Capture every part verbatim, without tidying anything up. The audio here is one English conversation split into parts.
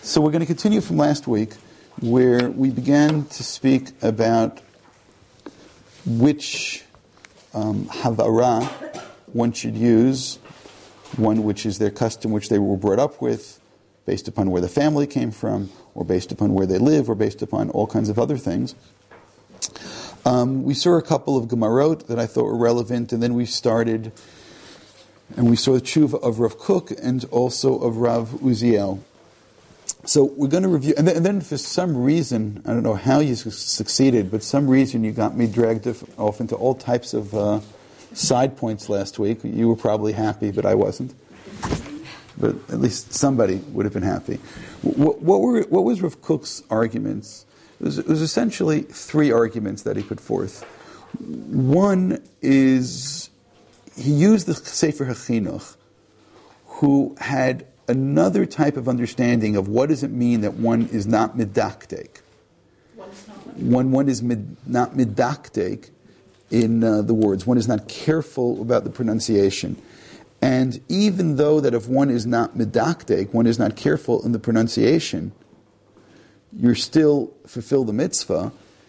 So we're going to continue from last week, where we began to speak about which um, havara one should use, one which is their custom, which they were brought up with, based upon where the family came from, or based upon where they live, or based upon all kinds of other things. Um, we saw a couple of Gemarot that I thought were relevant, and then we started, and we saw the tshuva of Rav Kook and also of Rav Uziel. So we're going to review, and then, and then for some reason, I don't know how you su- succeeded, but some reason you got me dragged off into all types of uh, side points last week. You were probably happy, but I wasn't. But at least somebody would have been happy. What, what were what was Rav Kook's arguments? It was, it was essentially three arguments that he put forth. One is he used the Sefer HaChinuch, who had another type of understanding of what does it mean that one is not midaktek. One one is mid, not midaktek in uh, the words. One is not careful about the pronunciation. And even though that if one is not midaktek, one is not careful in the pronunciation, you're still fulfill the mitzvah.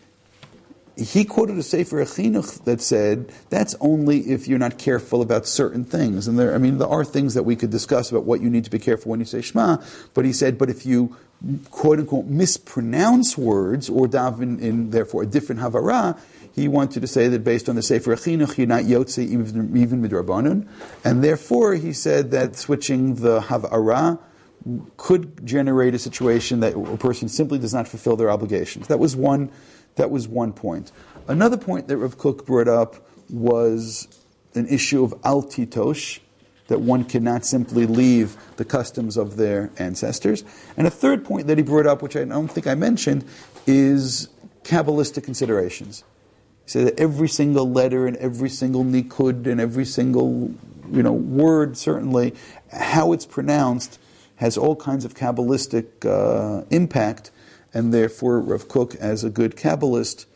He quoted a Sefer HaChinuch that said that's only if you're not careful about certain things. And there, I mean, there are things that we could discuss about what you need to be careful when you say Shema. But he said, but if you quote unquote mispronounce words or daven in therefore a different havara, he wanted to say that based on the Sefer HaChinuch, you're not yotze even, even midrabanan. And therefore, he said that switching the havara could generate a situation that a person simply does not fulfill their obligations. That was one. That was one point. Another point that Rav Kook brought up was an issue of al titosh, that one cannot simply leave the customs of their ancestors. And a third point that he brought up, which I don't think I mentioned, is Kabbalistic considerations. He said that every single letter and every single nikud and every single you know word, certainly, how it's pronounced has all kinds of Kabbalistic uh, impact. And therefore, Rav Kook, as a good Kabbalist,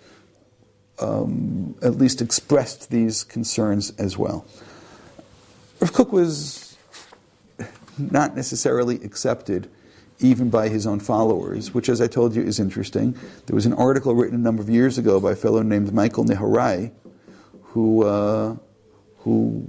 um, at least expressed these concerns as well. Rav Kook was not necessarily accepted even by his own followers, which, as I told you, is interesting. There was an article written a number of years ago by a fellow named Michael Neharai, who uh, who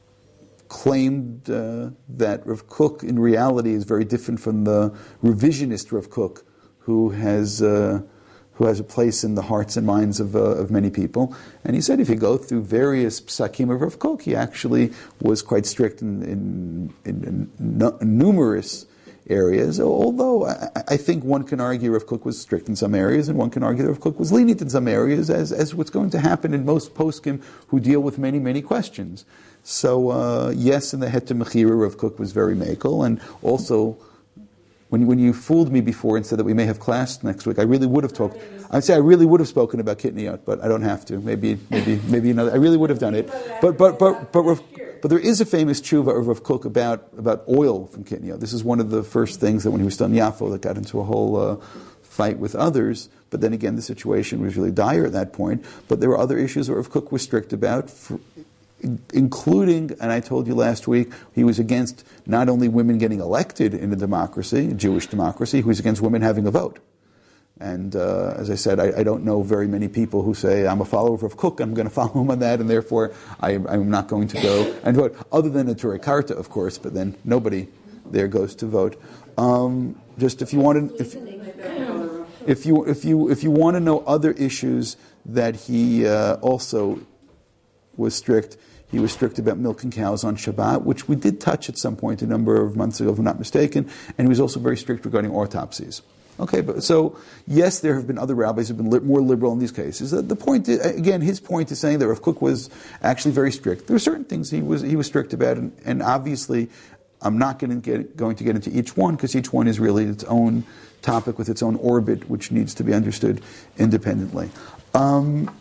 claimed uh, that Rav Kook, in reality, is very different from the revisionist Rav Kook, who has uh, who has a place in the hearts and minds of uh, of many people. And he said if you go through various psakim of Rav Kook, he actually was quite strict in, in, in, in numerous areas, although I, I think one can argue Rav Kook was strict in some areas, and one can argue that Rav Kook was lenient in some areas, as, as what's going to happen in most poskim who deal with many, many questions. So, uh, yes, in the Heter Mechira, Rav Kook was very makel, and also When, when you fooled me before and said that we may have class next week, I really would have talked. I'd say I really would have spoken about Kitniyot, but I don't have to. Maybe, maybe, maybe another. I really would have done it. But, but, but, but, but, but there is a famous tshuva of Rav Kook about about oil from Kitniyot. This is one of the first things that when he was still in Yafo, that got into a whole uh, fight with others. But then again, the situation was really dire at that point. But there were other issues that Rav Kook was strict about. For, including, and I told you last week, he was against not only women getting elected in a democracy, a Jewish democracy, he was against women having a vote. And uh, as I said, I, I don't know very many people who say, I'm a follower of Rav Kook, I'm going to follow him on that, and therefore I, I'm not going to go and vote. Other than a Torah Karta, of course, but then nobody there goes to vote. Um, just if you want to... If, if you if you if you want to know other issues that he uh, also was strict. He was strict about milking cows on Shabbat, which we did touch at some point a number of months ago, if I'm not mistaken. And he was also very strict regarding autopsies. Okay, but so yes, there have been other rabbis who have been li- more liberal in these cases. The, the point, is, again, his point is saying that Rav Kook was actually very strict. There were certain things he was he was strict about, and, and obviously, I'm not going to get going to get into each one because each one is really its own topic with its own orbit, which needs to be understood independently. Um,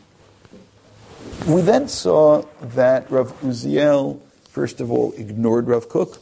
We then saw that Rav Uziel, first of all, ignored Rav Kook.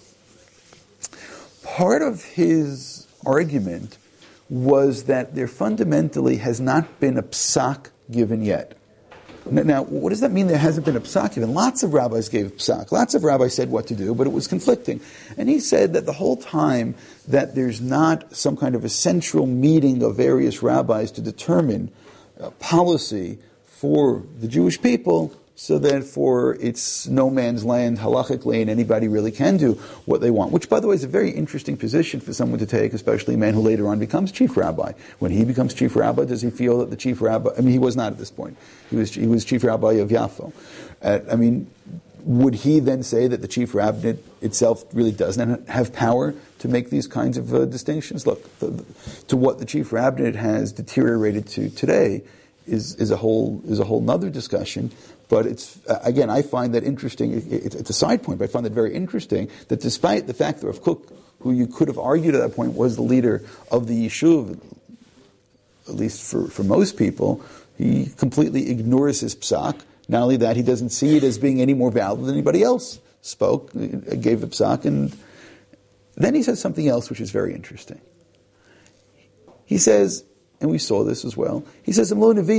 Part of his argument was that there fundamentally has not been a psak given yet. Now, what does that mean there hasn't been a psak? Even lots of rabbis gave psak. Lots of rabbis said what to do, but it was conflicting. And he said that the whole time that there's not some kind of a central meeting of various rabbis to determine uh, policy for the Jewish people, so that for it's no man's land, halachically, and anybody really can do what they want. Which, by the way, is a very interesting position for someone to take, especially a man who later on becomes chief rabbi. When he becomes chief rabbi, does he feel that the chief rabbi, I mean, he was not at this point. He was he was chief rabbi of Yaffo. Uh, I mean, would he then say that the chief rabbinate itself really doesn't have power to make these kinds of uh, distinctions? Look, the, the, to what the chief rabbinate has deteriorated to today is, is a whole is a whole nother discussion. But it's, uh, again, I find that interesting. It, it, it's a side point, but I find that very interesting that despite the fact that Rav Kook, who you could have argued at that point was the leader of the Yishuv, at least for, for most people, he completely ignores his psak. Not only that, he doesn't see it as being any more valid than anybody else spoke, gave the psak, and then he says something else which is very interesting. He says, and we saw this as well. He says,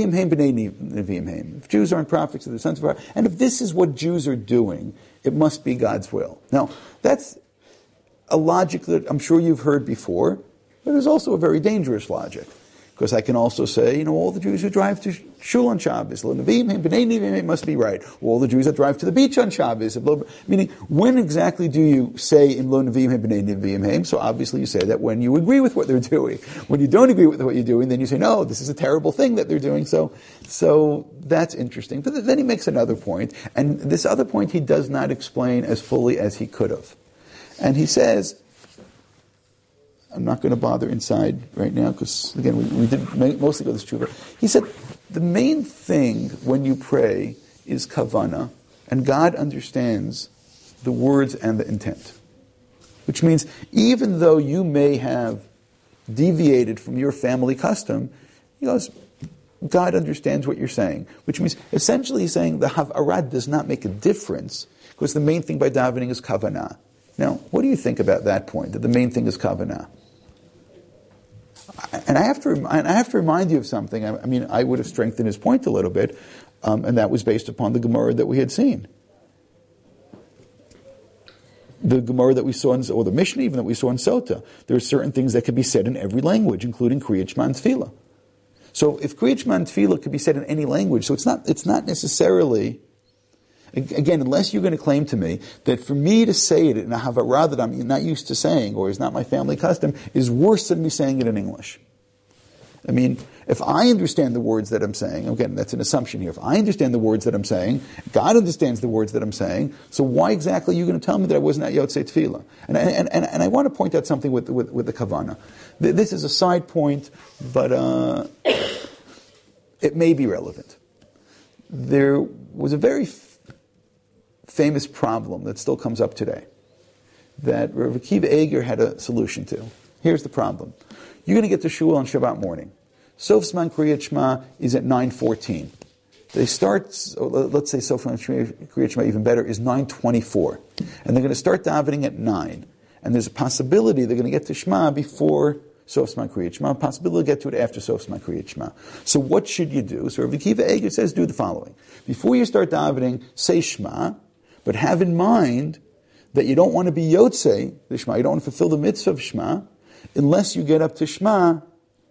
if Jews aren't prophets, they're the sons of prophets. And if this is what Jews are doing, it must be God's will. Now, that's a logic that I'm sure you've heard before, but it's also a very dangerous logic. Because I can also say, you know, all the Jews who drive to shul on Shabbos, it must be right. All the Jews that drive to the beach on Shabbos, meaning, when exactly do you say in lo neviim hem b'nei neviim hem? So obviously you say that when you agree with what they're doing. When you don't agree with what you're doing, then you say, no, this is a terrible thing that they're doing. So, so that's interesting. But then he makes another point, and this other point he does not explain as fully as he could have. And he says, I'm not going to bother inside right now because, again, we, we did mostly go this tshuva. He said, the main thing when you pray is kavana, and God understands the words and the intent. Which means, even though you may have deviated from your family custom, he goes, God understands what you're saying. Which means, essentially he's saying the havarad does not make a difference, because the main thing by davening is kavanah. Now, what do you think about that point, that the main thing is kavanah? And I have to, and I have to remind you of something. I, I mean, I would have strengthened his point a little bit, um, and that was based upon the Gemara that we had seen. The Gemara that we saw, in, or the Mishnah even that we saw in Sota. There are certain things that can be said in every language, including Kriyat Shema and Tefillah. So if Kriyat Shema and Tefillah could be said in any language, so it's not, it's not necessarily... Again, unless you're going to claim to me that for me to say it in a havarah that I'm not used to saying, or is not my family custom, is worse than me saying it in English. I mean, if I understand the words that I'm saying, again, that's an assumption here. If I understand the words that I'm saying, God understands the words that I'm saying, so why exactly are you going to tell me that I wasn't at Yotzei Tefillah? And, and, and, and I want to point out something with, with, with the Kavanah. This is a side point, but uh, it may be relevant. There was a very famous problem that still comes up today that Rav Akiva Eger had a solution to. Here's the problem. You're going to get to shul on Shabbat morning. Sof Zman Kriyat Shema is at nine fourteen. They start, let's say Sof Zman Kriyat Shema, even better, is nine twenty-four. And they're going to start davening at nine. And there's a possibility they're going to get to Shema before Sof Zman Kriyat Shema, a possibility to get to it after Sof Zman Kriyat Shema. So what should you do? So Rav Akiva Eger says do the following. Before you start davening, say Shema, but have in mind that you don't want to be Yotzei, the Shema, you don't want to fulfill the mitzvah of Shema, unless you get up to Shema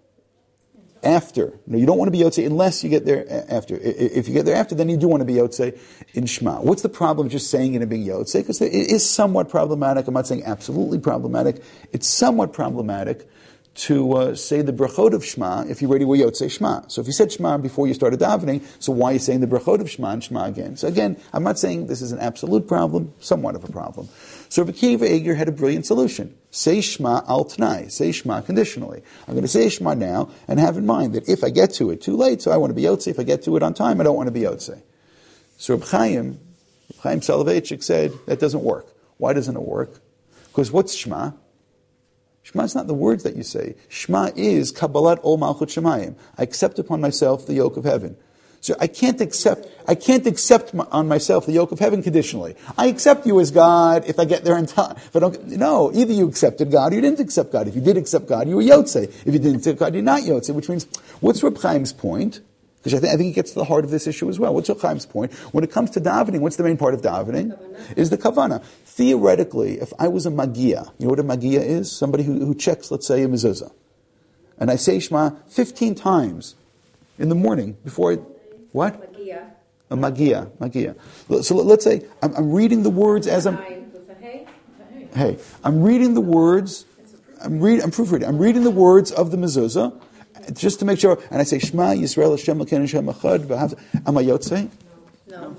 after. No, you don't want to be Yotzei unless you get there after. If you get there after, then you do want to be Yotzei in Shema. What's the problem of just saying it and being Yotzei? Because it is somewhat problematic. I'm not saying absolutely problematic. It's somewhat problematic to uh, say the brachot of Shema if you already were Yotzei Shema. So if you said Shema before you started davening, so why are you saying the brachot of Shema and Shema again? So again, I'm not saying this is an absolute problem, somewhat of a problem. So Rav Akiva Eger had a brilliant solution. Say Shema al T'nai. Say Shema conditionally. I'm going to say Shema now and have in mind that if I get to it too late, so I want to be Yotzei. If I get to it on time, I don't want to be Yotzei. So Reb Chaim, Reb Chaim Soloveitchik said, that doesn't work. Why doesn't it work? Because what's Shema? Shema is not the words that you say. Shema is Kabbalat Ol Malchut Shemayim. I accept upon myself the yoke of heaven. So I can't accept, I can't accept my, on myself the yoke of heaven conditionally. I accept you as God if I get there in time. If I don't, no, either you accepted God or you didn't accept God. If you did accept God, you were Yotzei. If you didn't accept God, you're not Yotzei. Which means, what's Reb Chaim's point? Because I, th- I think it gets to the heart of this issue as well. What's Chaim's point? When it comes to davening, what's the main part of davening? Kavanah. Is the kavana. Theoretically, if I was a magia, you know what a magia is? Somebody who, who checks, let's say, a mezuzah. And I say Shema fifteen times in the morning before I... What? Magia. A magia. Magia. So let's say I'm, I'm reading the words as I'm... Hey, I'm reading the words... I'm, read, I'm proofreading. I'm reading the words of the mezuzah, just to make sure, and I say, Shema Yisrael Hashem Elokeinu Hashem Echad. Am I Yotzei? No.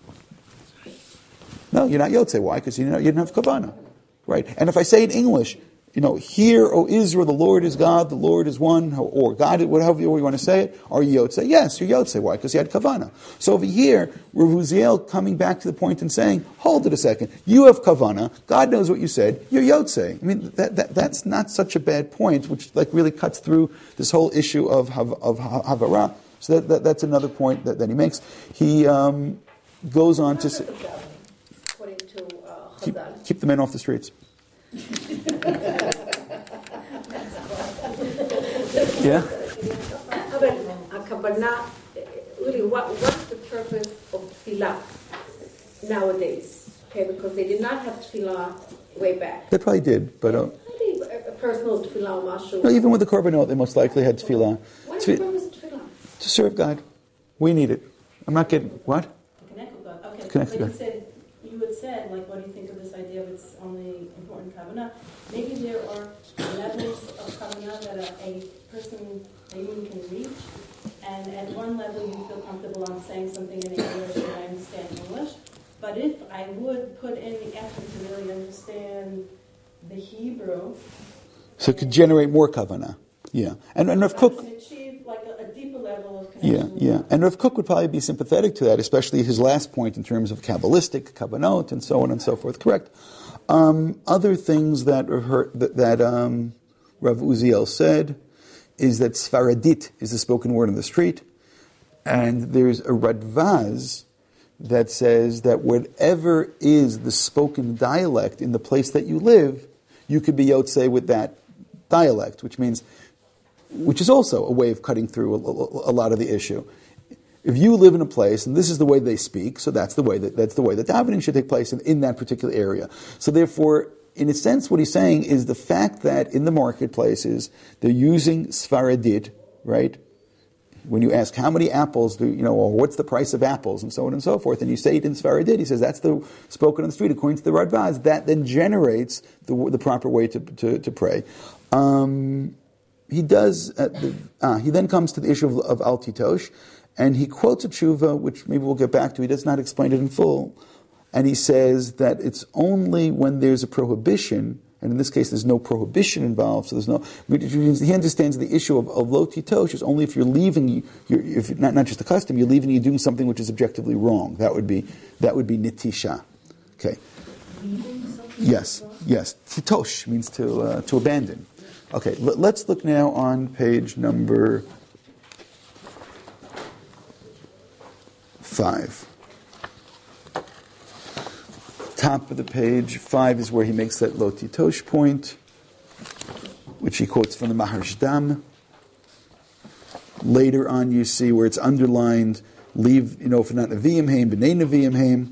No, you're not Yotzei. Why? Because you didn't, you didn't have kavanah, right? And if I say in English, you know, hear, O Israel, the Lord is God, the Lord is one, or God, whatever you want to say it, are you Yotzei? Yes, you're Yotzei. Why? Because you had kavanah. So over here, Rav Uziel coming back to the point and saying, hold it a second, you have kavanah, God knows what you said, you're Yotzei. I mean, that, that that's not such a bad point, which like really cuts through this whole issue of of, of Havara. So that, that, that's another point that, that he makes. He um, goes on to say, keep, keep the men off the streets. Yeah? Really, what, what's the purpose of tefillah nowadays? Okay, because they did not have tefillah way back. They probably did, but... Uh, Maybe a personal tefillah or mashu. No, even with the korbanot, they most likely had tefillah. What's the purpose of tefillah? To serve God. We need it. I'm not getting... What? To connect with God. Okay, to connect but with you said, you had said, like, what do you think of this idea of it's only important kavanah? Maybe there are levels of kavanah that a, a person, a human can reach, and at one level you feel comfortable on saying something in English that I understand English, but if I would put in the effort to really understand the Hebrew... So it could generate more kavanah. Yeah. And, and Rav Kook... achieve like a, a deeper level of connection. Yeah, yeah. And Rav Kook would probably be sympathetic to that, especially his last point in terms of Kabbalistic, Kabbanot, and so on and so forth. Correct. Um, other things that are heard, that, that um, Rav Uziel said is that Sfaradit is the spoken word on the street, and there's a Radvaz that says that whatever is the spoken dialect in the place that you live, you could be Yotzei with that dialect, which means, which is also a way of cutting through a, a, a lot of the issue. If you live in a place and this is the way they speak, so that's the way that that's the way that davening should take place in, in that particular area. So therefore, in a sense, what he's saying is the fact that in the marketplaces they're using Sfaradit, right? When you ask how many apples do you know, or what's the price of apples, and so on and so forth, and you say it in Sfaradit, he says that's the spoken on the street according to the Radvaz. That then generates the the proper way to to, to pray. Um, he does. Uh, the, uh, he then comes to the issue of, of Al Titosh. And he quotes a tshuva, which maybe we'll get back to. He does not explain it in full. And he says that it's only when there's a prohibition, and in this case there's no prohibition involved, so there's no... He understands the issue of, of lo titosh is only if you're leaving, you're, if not, not just a custom, you're leaving, you're doing something which is objectively wrong. That would be that would be nitisha. Okay. Yes, yes. Titosh means to uh, to abandon. Okay, l- let's look now on page number... Five. Top of the page, five is where he makes that lo titosh point, which he quotes from the Maharshdam. Later on, you see where it's underlined, leave, you know, for not Nevi'im heim, b'nei Nevi'im heim.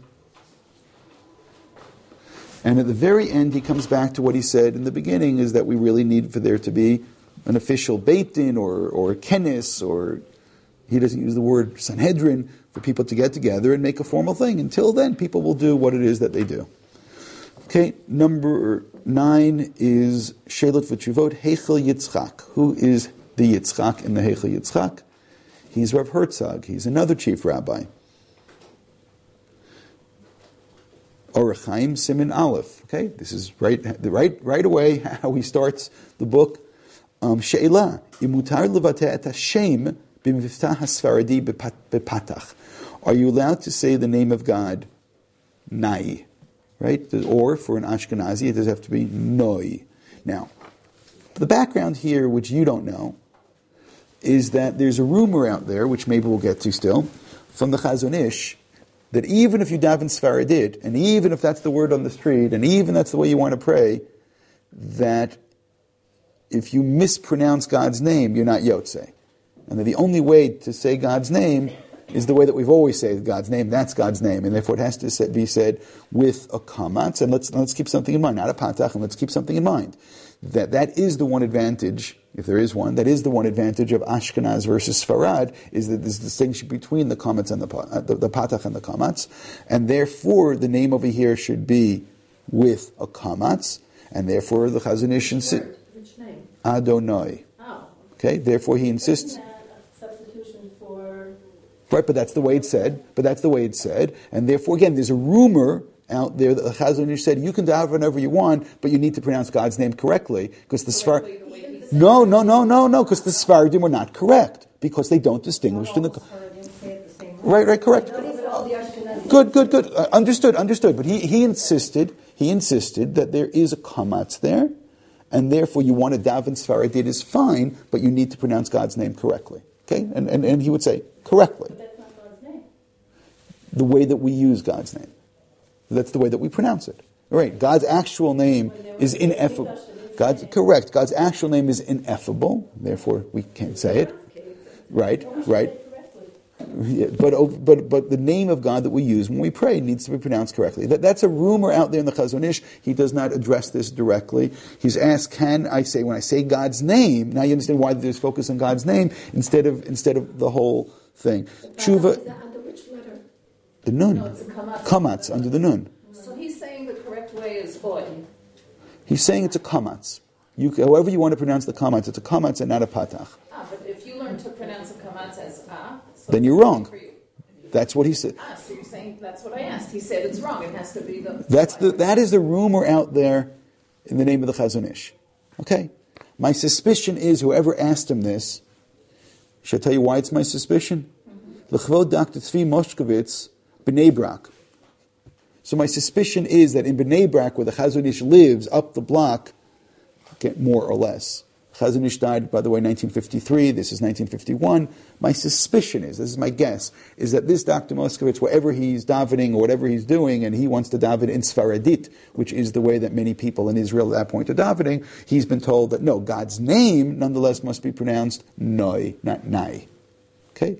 And at the very end, he comes back to what he said in the beginning, is that we really need for there to be an official Beit Din or, or kenes, or he doesn't use the word Sanhedrin, for people to get together and make a formal thing. Until then, people will do what it is that they do. Okay, number nine is Sheilot V'Tshuvot, Heichel Yitzchak. Who is the Yitzchak in the Heichel Yitzchak? He's Rav Herzog. He's another chief rabbi. Orach Chaim Siman Aleph. Okay, this is right, right, right away how he starts the book. Um, She'elah, imutar levateh et Hashem b'miftah hasfaradi b'patach. Are you allowed to say the name of God, Nai, right? Or for an Ashkenazi, it does have to be Noi. Now, the background here, which you don't know, is that there's a rumor out there, which maybe we'll get to still, from the Chazon Ish, that even if you daven Sfaradit, and even if that's the word on the street, and even that's the way you want to pray, that if you mispronounce God's name, you're not Yotzei. And that the only way to say God's name is the way that we've always said God's name. That's God's name, and therefore it has to be said with a kamatz. And let's let's keep something in mind, not a patach. And let's keep something in mind that that is the one advantage, if there is one, that is the one advantage of Ashkenaz versus Sfarad, is that there's a distinction between the kamatz and the the, the patach and the kamatz, and therefore the name over here should be with a kamatz, and therefore the Chazon Ish insists Which name? Adonai. Oh. Okay, therefore he insists. Isn't that a substitution for... Right, but that's the way it's said. But that's the way it's said, and therefore, again, there's a rumor out there that the Chazon Ish said you can daven whenever you want, but you need to pronounce God's name correctly because the Sfar. No, no, no, no, no, because the Sfaradim were not correct because they don't distinguish in the. Right, right, correct. Good, good, good. Uh, understood, understood. But he, he insisted, he insisted that there is a kamatz there, and therefore you want to daven Sfaradid is fine, but you need to pronounce God's name correctly. Okay, and and, and he would say correctly. But that's not God's name. The way that we use God's name. That's the way that we pronounce it. All right, God's actual name is ineffable. God's correct. God's actual name is ineffable. Therefore, we can't say it. Right, right. Yeah, but but but the name of God that we use when we pray needs to be pronounced correctly. That, that's a rumor out there in the Chazon Ish. He does not address this directly. He's asked, "Can I say when I say God's name?" Now you understand why there's focus on God's name instead of instead of the whole thing. Tshuva. Is that under which letter? The nun. No, it's a kamatz. Kamatz, under the nun. So he's saying the correct way is oy. He's saying it's a kamatz. You, however you want to pronounce the kamatz, it's a kamatz and not a patach. Ah, but if you learn to pronounce a kamatz as ah, so Then you're wrong. for you. That's what he said. Ah, so you're saying that's what I asked. He said it's wrong. It has to be the. That's the, that is the rumor out there in the name of the Chazon Ish. Okay? My suspicion is whoever asked him this, should I tell you why it's my suspicion? L'chvod Doctor Tzvi Moshkovitz, B'nai Brak. So my suspicion is that in B'nai Brak, where the Chazon Ish lives, up the block, get more or less. Chazon Ish died, by the way, nineteen fifty-three. This is nineteen fifty-one. My suspicion is, this is my guess, is that this Doctor Moskowitz, wherever he's davening or whatever he's doing, and he wants to daven in Sfaradit, which is the way that many people in Israel at that point are davening, he's been told that no, God's name nonetheless must be pronounced Noi, not Nai. Okay?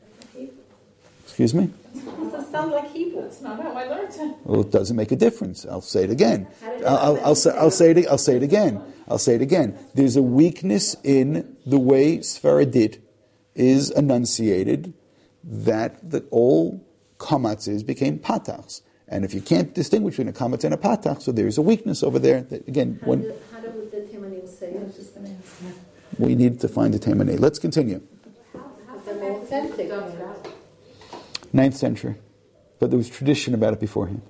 Excuse me? Does that sound like Hebrew? It's not how I learned it. Well, it doesn't make a difference. I'll say it again. I'll, I'll, I'll, say, I'll say it. I'll say it again. I'll say it again. There's a weakness in the way Sfaradit is enunciated that the all kamatzes became patachs, and if you can't distinguish between a kamatz and a patach, so there's a weakness over there. That again, How when do, how do the Temanim say it? I was just going to ask that. we need to find a temanei. Let's continue. But they're more authentic. Ninth century, but there was tradition about it beforehand.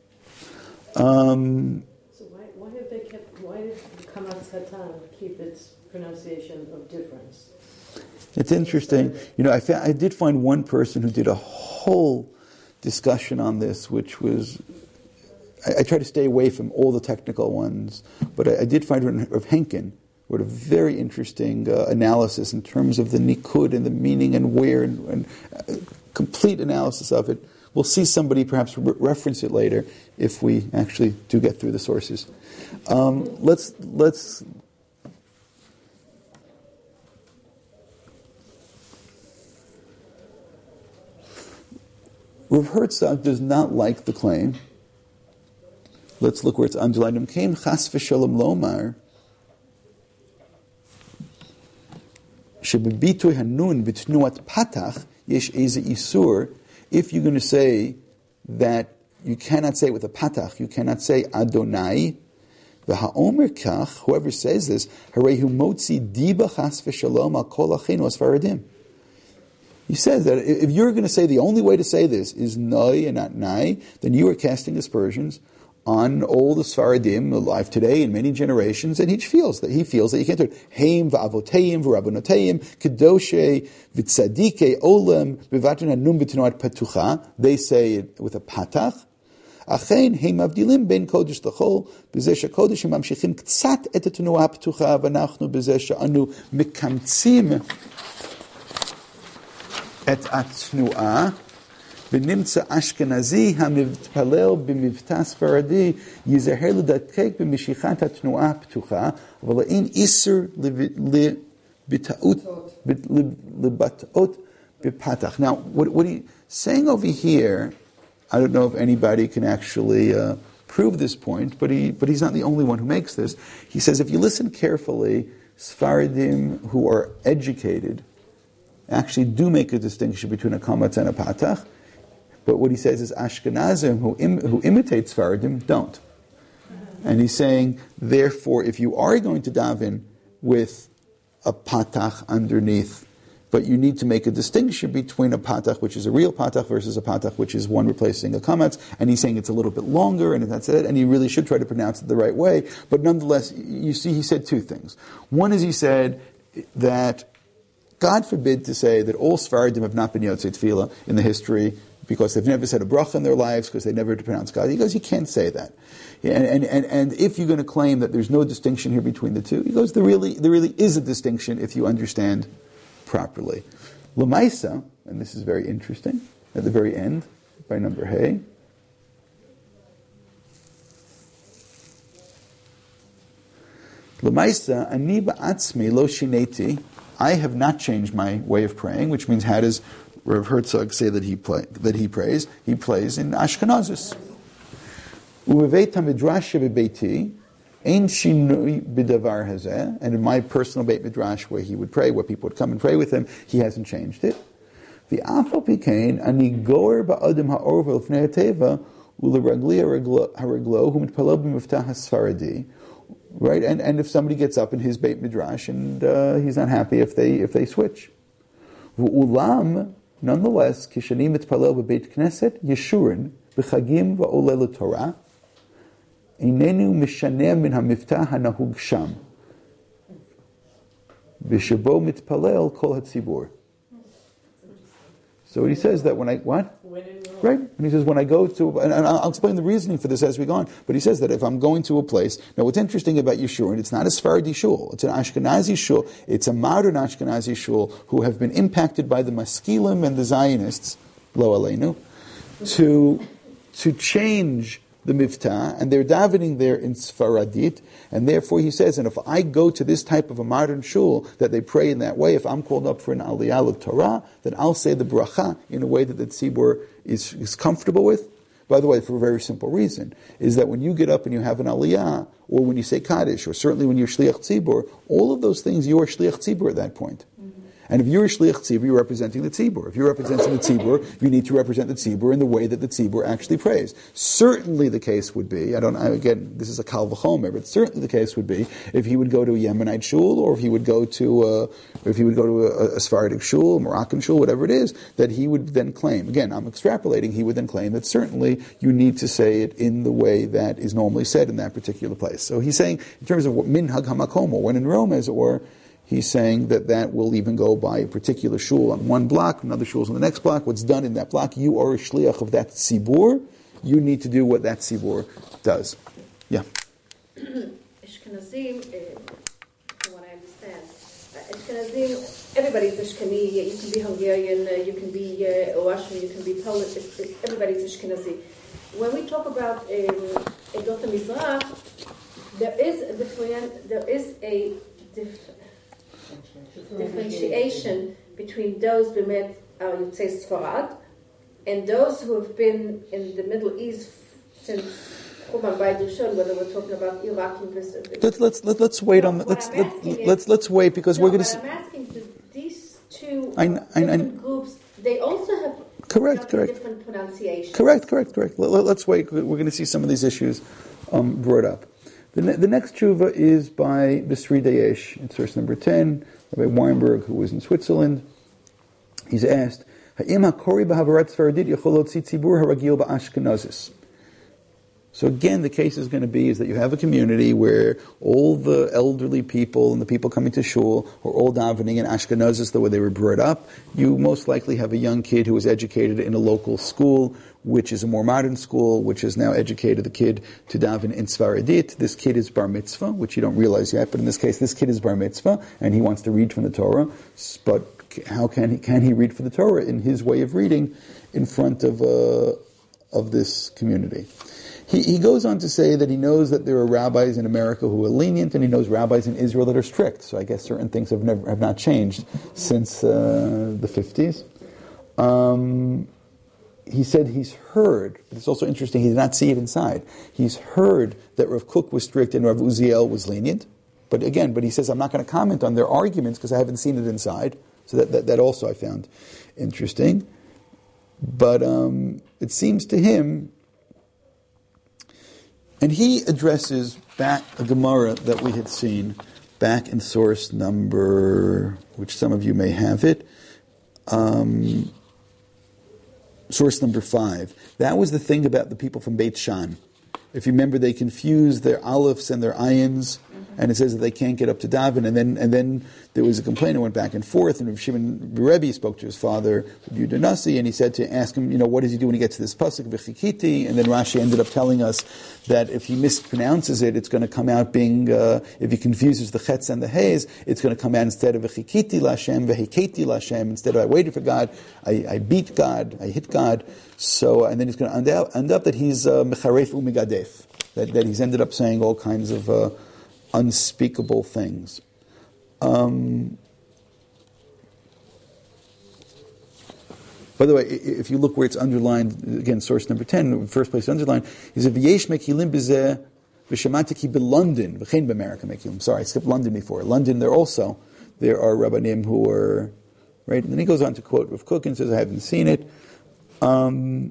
Um, So why, why have they kept, why did Kamatz Hatan keep its pronunciation of difference? It's interesting. You know, I, fa- I did find one person who did a whole discussion on this, which was, I, I try to stay away from all the technical ones, but I, I did find one of Henkin, with a very interesting uh, analysis in terms of the nikud and the meaning and where, and, and uh, complete analysis of it. We'll see somebody perhaps re- reference it later if we actually do get through the sources. Um, let's let's. Rav Herzog does not like the claim. Let's look where it's underlined. Came chas v'shalom lomar. Shebibitui hanun b'tnuat patach yesh eze isur. If you're going to say that you cannot say it with a patach, you cannot say Adonai. V'ha'omer kach, whoever says this, harehu motzi diba chas v'shalom al kol achinu asfaradim. He says that if you're going to say the only way to say this is Noi and not Nai, then you are casting aspersions on all the Sfaradim alive today in many generations, and he feels that he feels that you can't do it. Heim v'avoteim v'rabonoteim kedoshe v'tzadike olam v'vatan hanum b'tenoat patucha. They say it with a patach. Achein heim avdilim ben kodesh l'chol b'zeh shekodesh mamshechim k'tzat et tenoa patucha v'nachnu b'zeh she'anu mikamtzim et atnuah. V'nimtza Ashkenazi hamivtalel b'mivta Sfaradi yizaher l'datkek b'mishichat hatnuah p'tucha v'la'in iser b'ta'ut libat'ot b'patach. Now, what, what he's saying over here, I don't know if anybody can actually uh, prove this point, but he but he's not the only one who makes this. He says if you listen carefully, Sfaradim who are educated actually do make a distinction between a kamatz and a patach. But what he says is Ashkenazim who Im, who imitate Sfaradim don't. And he's saying, therefore, if you are going to daven with a patach underneath, but you need to make a distinction between a patach, which is a real patach, versus a patach, which is one replacing a kamatz, and he's saying it's a little bit longer, and that's it, and he really should try to pronounce it the right way. But nonetheless, you see, he said two things. One is he said that, God forbid to say that all Sfaradim have not been Yotzei Tefillah in the history, because they've never said a bracha in their lives, because they never had to pronounce God. He goes, you can't say that. And, and, and, and if you're going to claim that there's no distinction here between the two, he goes, there really, there really is a distinction if you understand properly. L'maisa, and this is very interesting, at the very end, by number Hey, L'maisa, ani ba'atzmi lo shineti, I have not changed my way of praying, which means how does Rav Herzog say that he play, that he prays? He plays in Ashkenazis. U'eveit hamidrash shebebeiti ein shinui b'davar hazeh. And in my personal Beit Midrash, where he would pray, where people would come and pray with him, he hasn't changed it. V'afal pikein ani goer ba'adim ha'orvel fnei hateva u'leragli haraglo hu mitpalel b'miftah ha'sfaradi. Right, and and if somebody gets up in his Beit Midrash and uh, he's not happy if they if they switch. V'ulam, nonetheless, kishani mitpalel b'Beit Knesset yeshurin b'chagim va'oleh l'Torah inenu mishaneh min hamiftah hanahug sham b'shebo mitpalel kol hatzibur. So he says that when I what right, and he says when I go to, and I'll explain the reasoning for this as we go on. But he says that if I'm going to a place, now what's interesting about Yeshurun, it's not a Sephardi shul, it's an Ashkenazi shul, it's a modern Ashkenazi shul who have been impacted by the Maskilim and the Zionists, lo aleinu, to to change the miftah, and they're davening there in Sfaradit, and therefore he says, and if I go to this type of a modern shul that they pray in that way, if I'm called up for an aliyah of Torah, then I'll say the bracha in a way that the tzibur is, is comfortable with. By the way, for a very simple reason, is that when you get up and you have an aliyah, or when you say Kaddish, or certainly when you're shliach tzibur, all of those things, you're shliach tzibur at that point. And if you're a shliach tzibur, you're representing the tzibur. If you're representing the tzibur, you need to represent the tzibur in the way that the tzibur actually prays. Certainly the case would be, I don't I, again, this is a kal v'chomer, but certainly the case would be if he would go to a Yemenite shul, or if he would go to a, or if he would go to a, a Sephardic shul, Moroccan shul, whatever it is, that he would then claim, again, I'm extrapolating, he would then claim that certainly you need to say it in the way that is normally said in that particular place. So he's saying, in terms of what minhag hamakom, or when in Rome, as it were, he's saying that that will even go by a particular shul on one block, another shul's on the next block. What's done in that block, you are a shliach of that tzibur. You need to do what that tzibur does. Yeah. Ashkenazim, uh, from what I understand, uh, Ashkenazim, everybody's Ashkeni. You can be Hungarian, uh, you can be uh, Russian, you can be Polish. It's, it's, everybody's Ashkenazi. When we talk about um, Edot HaMizrach, there is a different, there is a diff- differentiation between those who met uh, Yotzei Sfarad and those who have been in the Middle East since Chuman Bayit Rishon, whether we're talking about Iraq and this. Let's let's let, let's wait no, on the, let's let, is, let's let's wait because no, we're going to. I'm asking that these two I, I, different I, groups, they also have correct correct different pronunciations. Correct correct correct. Let, let, let's wait. We're going to see some of these issues um, brought up. The, ne- the next tshuva is by Bisri Dayesh in source number ten. Rabbi Weinberg, who was in Switzerland, he's asked, "Ha'im ha'kori b'havarat Sfaradit yachol lotzi tzibur haragil ba'ashkenazis." So again, the case is going to be is that you have a community where all the elderly people and the people coming to shul are all davening in Ashkenazis the way they were brought up. You most likely have a young kid who was educated in a local school, which is a more modern school, which has now educated the kid to daven in Sfaradit. This kid is bar mitzvah, which you don't realize yet, but in this case, this kid is bar mitzvah, and he wants to read from the Torah. But how can he can he read from the Torah in his way of reading in front of uh, of this community? He, he goes on to say that he knows that there are rabbis in America who are lenient, and he knows rabbis in Israel that are strict. So I guess certain things have never have not changed since uh, the fifties. Um, he said he's heard, but it's also interesting, he did not see it inside. He's heard that Rav Kook was strict and Rav Uziel was lenient. But again, but he says, I'm not going to comment on their arguments because I haven't seen it inside. So that, that, that also I found interesting. But um, it seems to him, and he addresses back a Gemara that we had seen back in source number, which some of you may have it, um, source number five. That was the thing about the people from Beit Shan. If you remember, they confused their aleph and their ayins, and it says that they can't get up to daven, and then and then there was a complaint. It went back and forth, and Rav Shimon Rebbe spoke to his father, Yehuda Nasi, and he said to ask him, you know, what does he do when he gets to this pasuk v'chikiti? And then Rashi ended up telling us that if he mispronounces it, it's going to come out being, uh, if he confuses the chetz and the hays, it's going to come out instead of v'chikiti l'Hashem, v'hiketi l'Hashem. Instead of I waited for God, I, I beat God, I hit God. So, and then he's going to end up, end up that he's mecharef uh, u'megadef, that, that he's ended up saying all kinds of uh, unspeakable things. Um, by the way, if you look where it's underlined, again, source number ten, first place underlined, is a v'yesh mekilim b'zeh v'shamatiki b'London v'chein b'America mekilim. Sorry, I skipped London before. London, there also, there are Rabbanim who are, right? And then he goes on to quote Rav Kook and says, I haven't seen it. Um,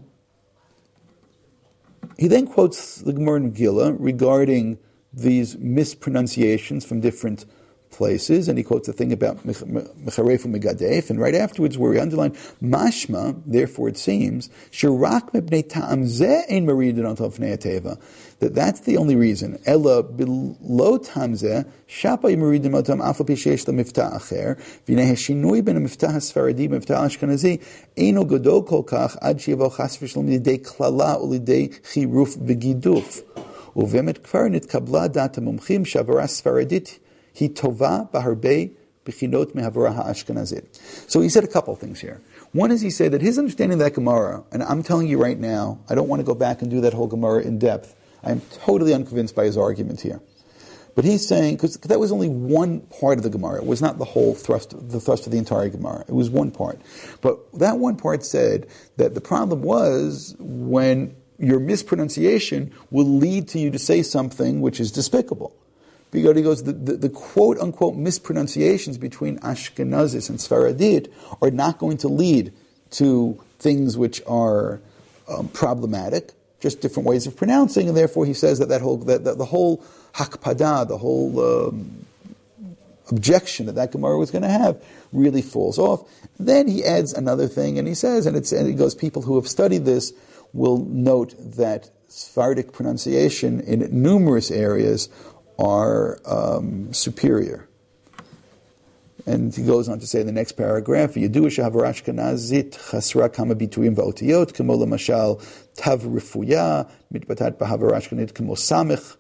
he then quotes the Gemara in Megillah regarding these mispronunciations from different places, and he quotes a thing about Mecharef Megadef, and right afterwards where we underline Mashma, therefore it seems, Shirak Mebnei Ta'am Zeh Ein Meridin Antal Fnei Teva, that that's the only reason. Ella Below Ta'am Zeh, Shapa Yimeridim Otam Afal Pi Sheish L'Miftah Acher, V'nei Hashinui Ben Miftah HaSfaradi Miftah Ashkenazi, Eino Gadol Kol Kach Ad Shevo Chas V'Shlom Lidei Klala Ulidei Chiruf V'Giduf. Uvemet Kfar Nitkabla Dat HaMumchim Shavara Sfaradit Hi Tova B'Harbei B'Chinot Mehavara HaAshkenazit. So he said a couple of things here. One is he said that his understanding of that Gemara, and I'm telling you right now, I don't want to go back and do that whole Gemara in depth. I am totally unconvinced by his argument here. But he's saying, because that was only one part of the Gemara. It was not the whole thrust, the thrust of the entire Gemara. It was one part. But that one part said that the problem was when your mispronunciation will lead to you to say something which is despicable. Because he goes, the, the, the quote-unquote mispronunciations between Ashkenazis and Sfaradit are not going to lead to things which are um, problematic, just different ways of pronouncing, and therefore he says that, that, whole, that, that the whole hakpada, the whole um, objection that that Gemara was going to have really falls off. Then he adds another thing, and he says, and, it's, and he goes, people who have studied this will note that Sephardic pronunciation in numerous areas are um, superior. And he goes on to say in the next paragraph, Yedua shehavar Ashkenazit chasra kama bituyim va'otiyot, kemo lemashal tav refuya, mitbatat b'havar Ashkenazit kemo samich,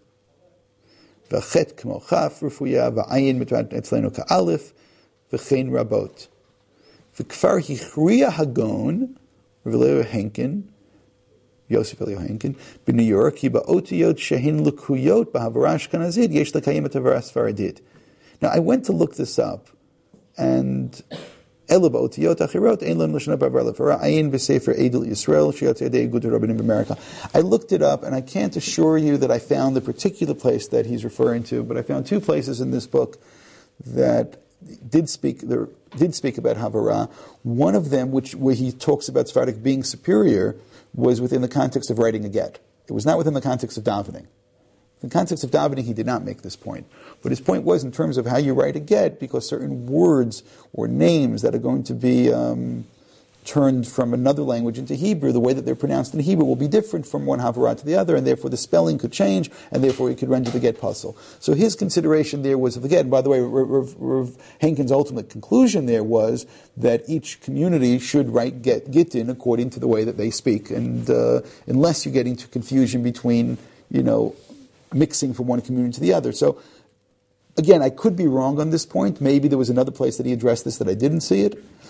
v'chet kemo chaf refuya, v'ayin mitbatat etzlenu ka'alif, v'chein rabot. V'kfar hichriya hagon, Rev Henkin, Yosef Elio Henkin, in New York, he ba'otiyot shehin lukuyot b'havara Ashkenazit yesh l'kayim et havara Sfaradit. Now, I went to look this up, and ela ba'otiyot achirot ein lem l'shana b'havara l'fara ayin b'sefer Edel Yisrael sheyat yadei Igud Rabbanim b'America. I looked it up, and I can't assure you that I found the particular place that he's referring to, but I found two places in this book that did speak there did speak about havara. One of them, which where he talks about Sephardic being superior, was within the context of writing a get. It was not within the context of davening. In the context of davening, he did not make this point. But his point was in terms of how you write a get, because certain words or names that are going to be um, turned from another language into Hebrew, the way that they're pronounced in Hebrew will be different from one Havarah to the other, and therefore the spelling could change, and therefore he could render the get puzzle. So his consideration there was of the get. And by the way, Rav, Rav Henkin's ultimate conclusion there was that each community should write get gittin according to the way that they speak, and uh, unless you get into confusion between, you know, mixing from one community to the other. So again, I could be wrong on this point. Maybe there was another place that he addressed this that I didn't see it.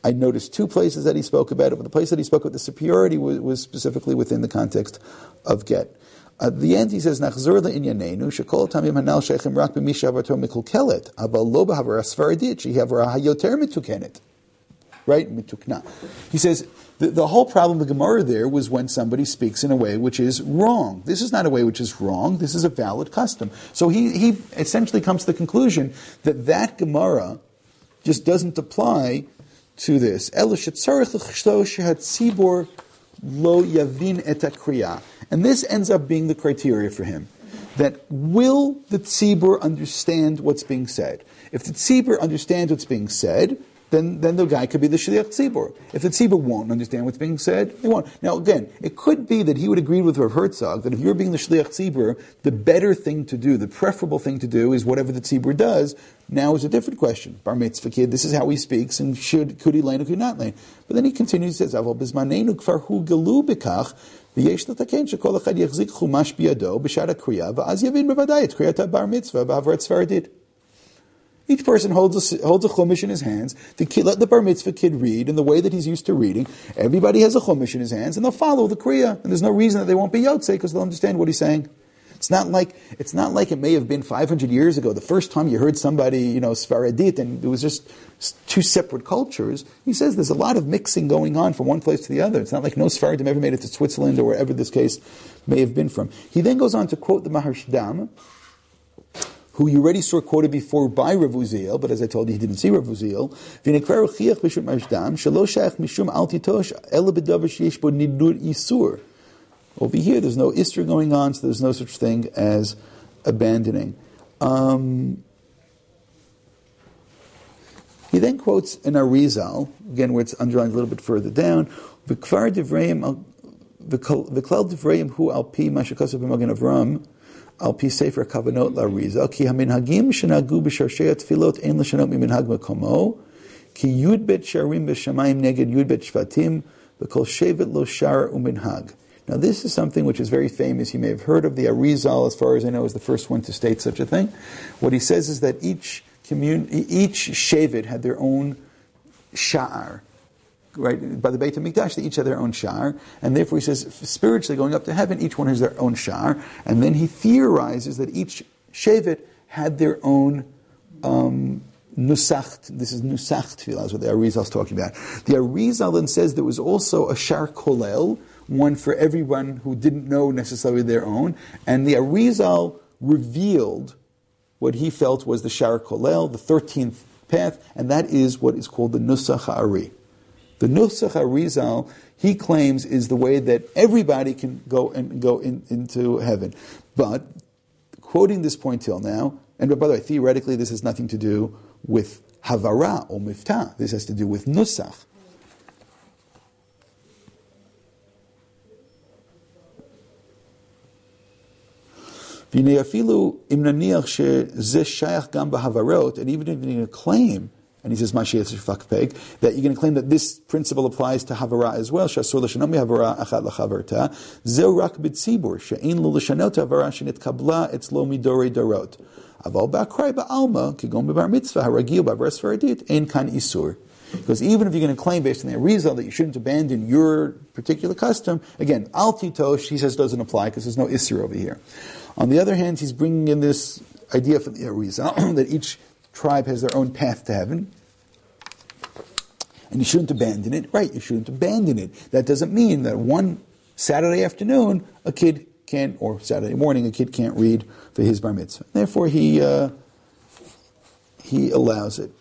I noticed two places that he spoke about it, but the place that he spoke about the superiority was, was specifically within the context of get. At the end, he says, "Nachzor le'inyanenu shekol tamim hanal sheichem rak b'misha avato mikulkelet, aval lo b'havara svaradit shehavara hayoter mitukenet." Right, mitukna. He says the, the whole problem of the Gemara there was when somebody speaks in a way which is wrong. This is not a way which is wrong. This is a valid custom. So he he essentially comes to the conclusion that that Gemara just doesn't apply to this. Ela shetzarich l'chshlosh shehatzibor lo yavin et hakriya. And this ends up being the criteria for him. That will the tzibur understand what's being said? If the tzibur understands what's being said, then, then the guy could be the shliach tzibur. If the tzibur won't understand what's being said, they won't. Now again, it could be that he would agree with Rav Herzog that if you're being the shliach tzibur, the better thing to do, the preferable thing to do is whatever the tzibur does. Now is a different question. Bar mitzvah kid, this is how he speaks, and should could he lane or could he not lane? But then he continues, says, "Aval bizmanenu kfar hu galu bekach." ויש לתקן שכל אחד יחזיק חומש בידו בשעת הקריאה, ואז יבין בוודאי את קריאת הבר מצווה בעברת ספרדית. Each person holds a, holds a chumash in his hands. The kid, let the bar mitzvah kid read in the way that he's used to reading. Everybody has a chumash in his hands, and they'll follow the kriya. And there's no reason that they won't be yotze because they'll understand what he's saying. It's not like it's not like it may have been five hundred years ago. The first time you heard somebody, you know, Sfaradit, and it was just two separate cultures. He says there's a lot of mixing going on from one place to the other. It's not like no Sfaradim ever made it to Switzerland or wherever this case may have been from. He then goes on to quote the Maharshdam, who you already saw quoted before by Rav Uziel, but as I told you, he didn't see Rav Uziel. V'nekvar uchiach b'shum Maharshdam shelo shayach mishum al titosh ela b'davar sheyesh bo nidur isur. Over here, there's no isra going on, so there's no such thing as abandoning. Um, he then quotes an Arizal, again, where it's underlined a little bit further down. V'kvar divrayim, v'klal divrayim hu al pi mashakasav b'magen Avram, al pi sefer kavanot la'Arizal, ki haminhagim shenagu b'sharshei atfilot ein l'shanot miminhag makomo, ki yud bet sharim b'shamayim neged yud bet shvatim, v'kol shevet lo shar u'minhag. Now this is something which is very famous. You may have heard of the Arizal, as far as I know, is the first one to state such a thing. What he says is that each commun- each shevet had their own sha'ar. Right? By the Beit HaMikdash, they each had their own sha'ar. And therefore he says, spiritually going up to heaven, each one has their own sha'ar. And then he theorizes that each shevet had their own um, Nusacht, this is Nusacht tefillah, is what the Arizal is talking about. The Arizal then says there was also a Shar Kolel, one for everyone who didn't know necessarily their own, and the Arizal revealed what he felt was the Shar Kolel, the thirteenth path, and that is what is called the Nusach HaAri. The Nusach Arizal, he claims, is the way that everybody can go and go in, into heaven. But, quoting this point till now, and by the way, theoretically this has nothing to do with Havara or Miftah. This has to do with Nusach. And even if you're going to claim, and he says, that you're going to claim that this principle applies to Havara as well, because even if you're going to claim based on the Arizal that you shouldn't abandon your particular custom, again, Al Titosh, he says, doesn't apply because there's no Isser over here. On the other hand, he's bringing in this idea from the Arizal that each tribe has their own path to heaven, and you shouldn't abandon it. Right, you shouldn't abandon it. That doesn't mean that one Saturday afternoon a kid can't, or Saturday morning a kid can't read for his bar mitzvah. Therefore, he uh, he allows it.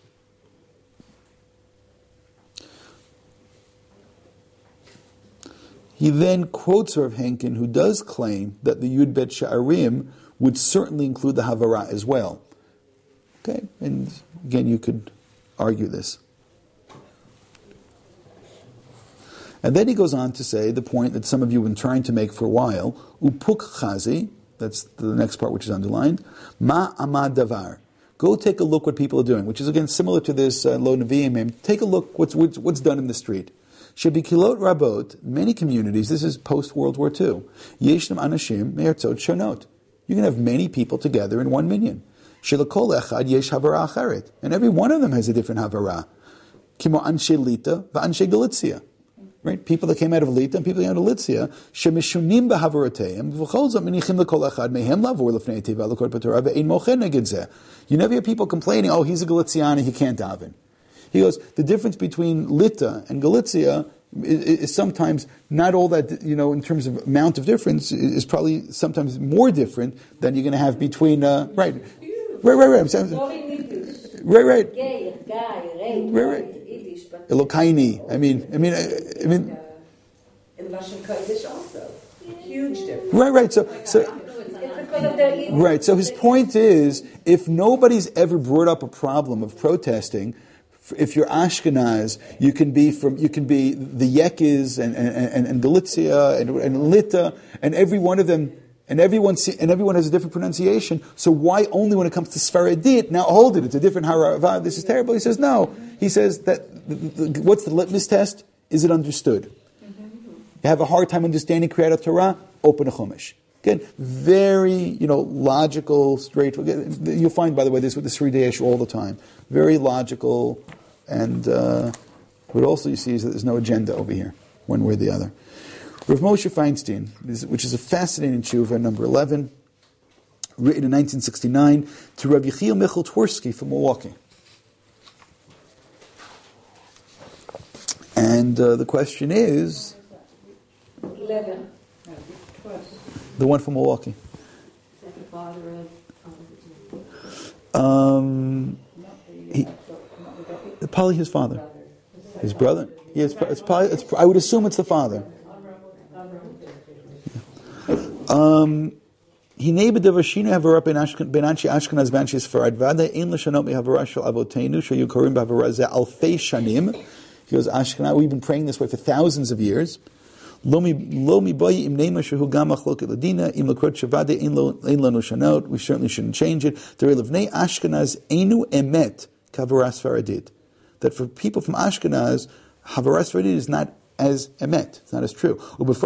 He then quotes Rav Henkin, who does claim that the Yud Bet Sha'arim would certainly include the Havara as well. Okay, and again, you could argue this. And then he goes on to say the point that some of you have been trying to make for a while, Upuk Chazi, that's the next part which is underlined, Ma Amad Davar. Go take a look what people are doing, which is again similar to this uh, Lo Nevi'im. Take a look what's, what's what's done in the street. Shebikilot Rabot, many communities, this is post-World War Two, Yeshnam Anashim Me'ertzot Shonot. You can have many people together in one minyan. Shelakol Echad Yesh Havara Acheret. And every one of them has a different Havara. Kimo anshe Lita v'anshe Galicia. Right? People that came out of Lita and people that came out of Galicia, shemishunim b'havaroteim, v'chol zot menichim l'kol echad mehem lavor l'fnei teva l'kol patorah ve'ein mochen neged zeh. You never hear people complaining, oh, he's a Galician, he can't daven. He goes, the difference between Lita and Galicia is, is sometimes not all that, you know, in terms of amount of difference, is probably sometimes more different than you're going to have between, uh, right, right, right, right, I'm saying, right, right, right, right. Elokaini. I mean, I mean, I, I mean. In Lashon Kodesh also, huge difference. Right, right. So, so. Right. So his point is, if nobody's ever brought up a problem of protesting, if you're Ashkenaz, you can be from, you can be the Yekis and and, and, and Galicia and, and Lita, and every one of them. And everyone see, and everyone has a different pronunciation. So why only when it comes to Sfaradit? Now hold it, it's a different Harava. This is terrible. He says no. He says that the, the, what's the litmus test? Is it understood? You have a hard time understanding Kriyat Torah? Open a Chumash. Again, very you know logical, straight. You'll find, by the way, this with the Sri Desh all the time. Very logical, and uh, what also you see is that there's no agenda over here, one way or the other. Rav Moshe Feinstein, which is a fascinating tshuva, number eleven, written in nineteen sixty-nine, to Rabbi Yechiel Michal Twersky from Milwaukee. And uh, the question is... eleven. The one from Milwaukee. Um, he, probably his father. His brother. Yeah, it's, it's probably, it's, I would assume it's the father. Um, he named the Vashina Havara ben Anshi Ashkenaz ben Anshi Sfarad Vada in Lashanot meHavara Shel Avotenu Shayu Korim b'Havara Ze Alfei Shanim. He goes, Ashkenaz. We've been praying this way for thousands of years. Lomi Lomi Boy Im Neima Shehu Gamach Loket Ladina Im Lakrot Shavade Ein Lo Ein Lanu Shanot. We certainly shouldn't change it. The Levnei Ashkenaz Einu Emet Kavara Sfaradit. That for people from Ashkenaz, Havara Sfaradit is not as emet. It's not as true.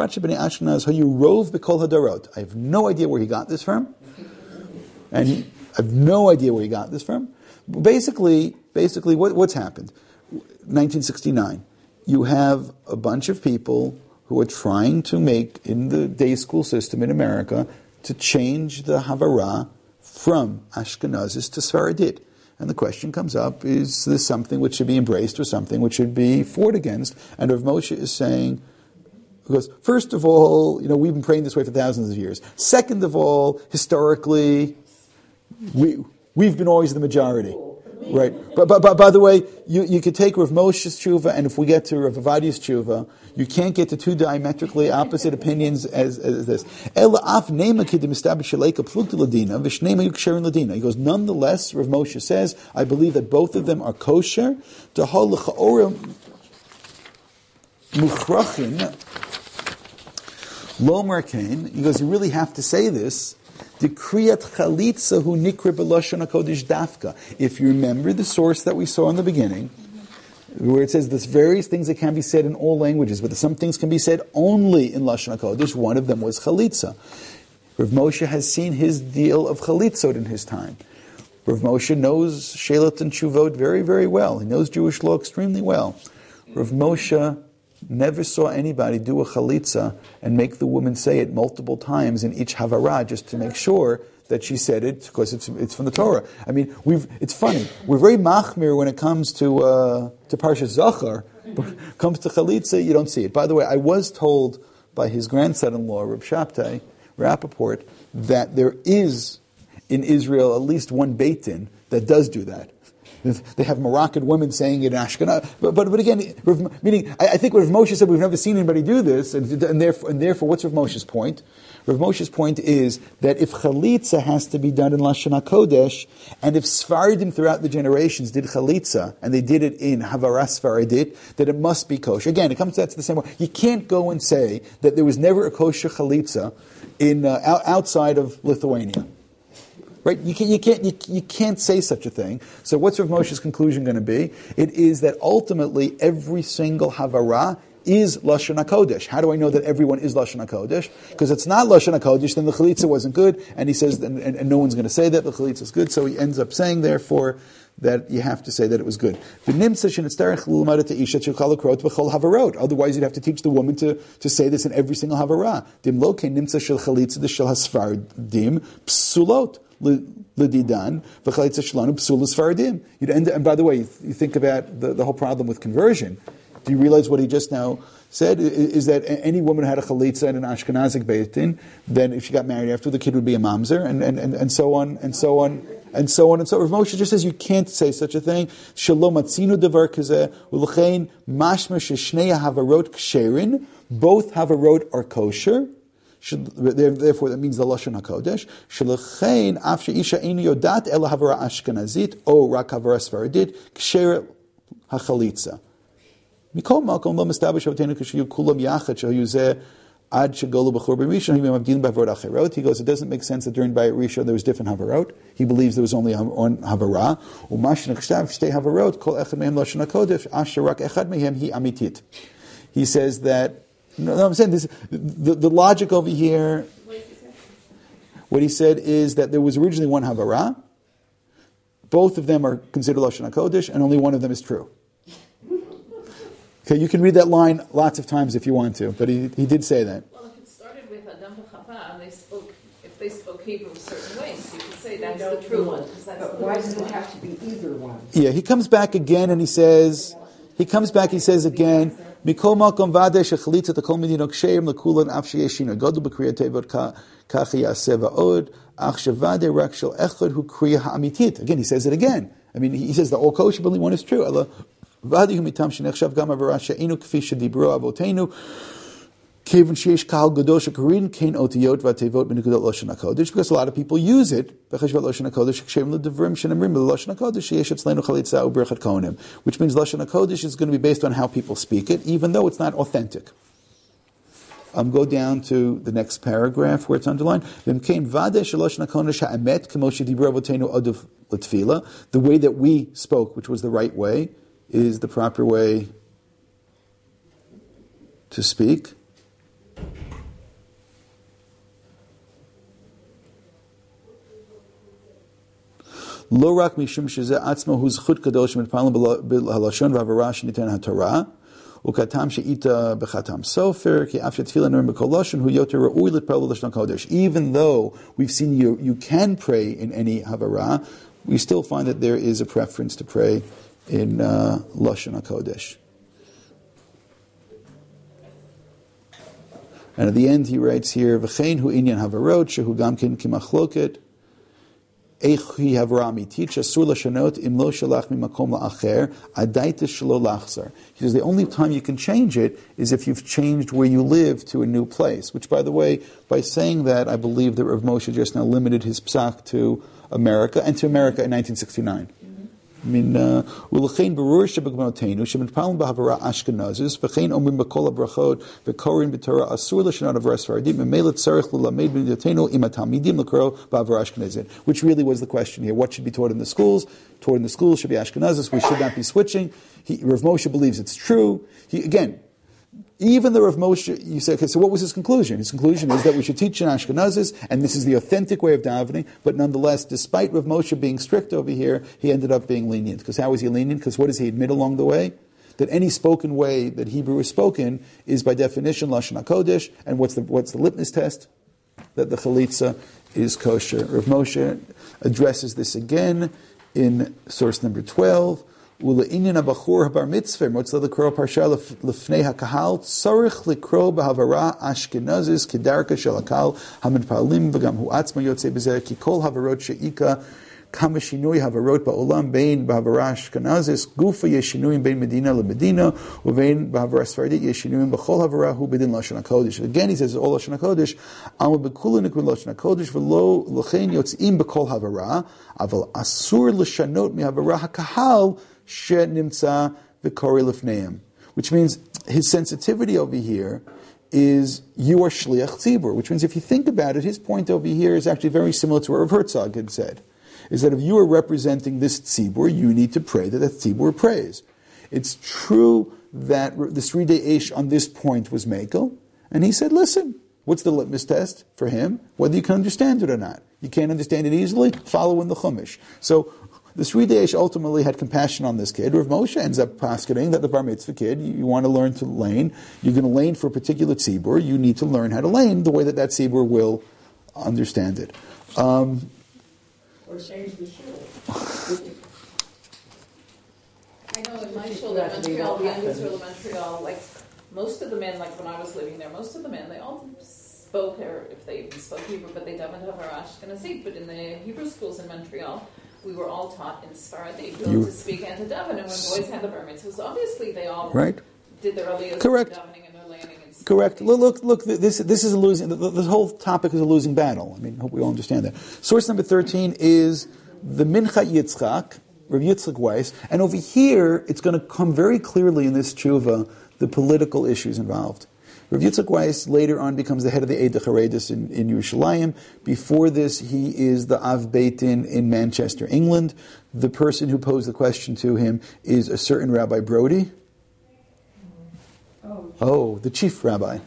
I have no idea where he got this from. And he, I have no idea where he got this from. Basically, basically what, what's happened? nineteen sixty-nine. You have a bunch of people who are trying to make, in the day school system in America, to change the Havara from Ashkenazis to Sfaradit. And the question comes up, is this something which should be embraced or something which should be fought against? And Rav Moshe is saying, because first of all, you know, we've been praying this way for thousands of years. Second of all, historically, we, we've been always the majority. Right? But, but, but by the way, you, you could take Rav Moshe's tshuva, and if we get to Rav Avadia's tshuva, you can't get to two diametrically opposite opinions as, as this. He goes, nonetheless, Rav Moshe says, I believe that both of them are kosher. He goes, you really have to say this. The kriyat chalitza hu nikra b'lashon hakodesh dafka. If you remember the source that we saw in the beginning, where it says there's various things that can be said in all languages, but some things can be said only in lashon hakodesh. One of them was chalitza. Rav Moshe has seen his deal of chalitzot in his time. Rav Moshe knows Shelat and Shuvot very, very well. He knows Jewish law extremely well. Rav Moshe never saw anybody do a chalitza and make the woman say it multiple times in each havara just to make sure that she said it because it's it's from the Torah. I mean, we've it's funny. We're very machmir when it comes to uh, to Parshas Zachar, but when it comes to chalitza, you don't see it. By the way, I was told by his grandson-in-law, Reb Shabtai Rappaport, that there is in Israel at least one Beit Din that does do that. They have Moroccan women saying it in Ashkenaz. But, but, but again, meaning, I, I think what Rav Moshe said, we've never seen anybody do this, and, and, therefore, and therefore, what's Rav Moshe's point? Rav Moshe's point is that if Chalitza has to be done in Lashon HaKodesh, and if Sfaradim throughout the generations did Chalitza, and they did it in Havara Sfaradit, that it must be kosher. Again, it comes back to the same way. You can't go and say that there was never a kosher Chalitza in, uh, outside of Lithuania. Right? You can't, you can't, you, you can't say such a thing. So what's Rav Moshe's conclusion going to be? It is that ultimately every single Havara is Lashon HaKodesh. How do I know that everyone is Lashon HaKodesh? Because it's not Lashon HaKodesh, then the Chalitza wasn't good, and he says, and, and, and no one's going to say that the Chalitza is good, so he ends up saying, therefore, that you have to say that it was good. Otherwise, you'd have to teach the woman to, to say this in every single Havara. L'didan v'chalitza shlanu psulas faradim. You'd end, and by the way, you think about the, the whole problem with conversion. Do you realize what he just now said? Is, is that any woman who had a chalitza and an Ashkenazic beitin, then if she got married after, the kid would be a mamzer, and, and, and, and so on, and so on, and so on, and so on. Rav Moshe just says you can't say such a thing. Shalom atzinu devar kazeh u'lechein mashma sheshnei havarot ksherin. Both havarot are kosher. Therefore, that means the Lashon HaKodesh. Shelechein af sheisha einu yodat ela havara Ashkenazit o rak havara Sfaradit ksher hachalitza. Mikol malkom lo mistabish avotenu kashiyu kulam yachad shayu zeh ad shegolu b'chor b'rishon himim avdin b'avarot acherot. He goes, it doesn't make sense that during Bayit Rishon there was different havarot. He believes there was only one havara. U'mash nechshav shtei havarot kol echad mehem Lashon HaKodesh asher rak echad mehem hi amitit. He says that. No, no, I'm saying this. The, the logic over here. What he said is that there was originally one Havara. Both of them are considered Lashon HaKodesh, and only one of them is true. Okay, you can read that line lots of times if you want to, but he, he did say that. Well, if it started with Adam v'Chava and they spoke, if they spoke Hebrew certain ways, you could say that's the true one. That's But why does it have to be either one? Yeah, he comes back again and he says, he comes back, he says again, Mikol malkom vade shechalitza tekol medino ksheim lekulan af sheyeshina godu b'kriya tevot kachi yaseh va'od ach shevade rak shel echad hu kriya ha'amitit. Again, he says it again. I mean, he says the all kosher, but only one is true. Ela vade hu mitam shenechshav gam avara she'enu kfi shedibro avotenu kevin sheish kahal gadol shekarin kein otiyot v'atevot b'nekudot Lashon HaKodesh, because a lot of people use it b'cheshvat Lashon HaKodesh ksheim l'devrim shenamrim l'Lashon HaKodesh sheyesh etzleinu chalitza u'berchat kohanim, which means Lashon HaKodesh is going to be based on how people speak it, even though it's not authentic. Um, go down to the next paragraph where it's underlined. The way that we spoke, which was the right way, is the proper way to speak. Lo rak mishum shezeh atzmo hu zchut kadosh mitpalim b'halashon v'havara sheniten haTorah ukatam she'ita b'chatam sofer ki af shetfila nurim b'kol lashon hu yoter ra'ui l'tpal l'lashon kodesh. Even though we've seen you you can pray in any havara, we still find that there is a preference to pray in uh, Lashon HaKodesh. And at the end he writes here, v'chein hu inyan havarot shehu gamkin kimachloket Echi havara amitit shasur lashanot im lo shalach mimakom la'acher adaitis shelo lachzar. He says the only time you can change it is if you've changed where you live to a new place. Which, by the way, by saying that, I believe that Rav Moshe just now limited his psak to America and to America in nineteen sixty-nine. I mean, u'lechein berur shebegmotenu shemitpalim b'havara Ashkenazis v'chein omrim b'kol habrachot v'korin b'torah asur l'shanot havara Sfaradim v'meilat tzarich l'lamed b'nidotenu im hatalmidim l'koro b'havara Ashkenazit. Which really was the question here. What should be taught in the schools? Taught in the schools should be Ashkenazis. We should not be switching. He, Rav Moshe believes it's true. He, again, even the Rav Moshe, you say, okay, so what was his conclusion? His conclusion is that we should teach in Ashkenazis, and this is the authentic way of davening, but nonetheless, despite Rav Moshe being strict over here, he ended up being lenient. Because how is he lenient? Because what does he admit along the way? That any spoken way that Hebrew is spoken is by definition Lashon HaKodesh, and what's the, what's the litmus test? That the Chalitza is kosher. Rav Moshe addresses this again in source number twelve. Ule'inyan abachur habar mitzvah motzah lekro parsha lefnei hakahal tzarich lekro b'havara Ashkenazis kedarka shel hakal hamitpalim v'gam hu atzma yotzei b'zeh ki kol havarot she'ika kama shinui havarot ba'olam bein b'havara Ashkenazis gufa yeshinuyim bein medina le'medina uvein b'havara Sfaradit yeshinuyim b'chol havara hu b'din Lashon HaKodesh. Again, he says all Lashon HaKodesh. Amal b'kulu nikun Lashon HaKodesh v'lo l'chein yotzim b'kol havara aval asur l'shanot mihavara hakahal she'nimtza v'kori lifneim, which means his sensitivity over here is you are shliach tzibur, which means if you think about it, his point over here is actually very similar to what Rav Herzog had said, is that if you are representing this tzibur, you need to pray that that tzibur prays. It's true that the Sridei Eish on this point was Mekel, and he said, listen, what's the litmus test for him? Whether you can understand it or not. You can't understand it easily, follow in the Chumash. So the Sridei Eish ultimately had compassion on this kid. Rav Moshe ends up posketing that the bar mitzvah kid, you, you want to learn to lane, you're going to lane for a particular tzibur, you need to learn how to lane the way that that tzibur will understand it. Um, Or change the shul. I know in my shul in Montreal, the Israel of Montreal, like most of the men, like when I was living there, most of the men, they all spoke, or if they even spoke Hebrew, but they davened Havar Ashkenazit. But in the Hebrew schools in Montreal, we were all taught in Sephardic to speak and to daven. And when boys had the bar mitzvahs, obviously they all right. did their aliyahs Correct. davening and their landing. And Correct. Look, look, look. This this is a losing. This whole topic is a losing battle. I mean, I hope we all understand that. Source number thirteen is the Mincha Yitzchak, Rav Yitzchak Weiss, and over here it's going to come very clearly in this tshuva the political issues involved. Rav Yitzchak Weiss later on becomes the head of the Eidach Haredus in, in Yerushalayim. Before this, he is the Av Beit Din in Manchester, England. The person who posed the question to him is a certain Rabbi Brody. Oh, Oh, the chief rabbi.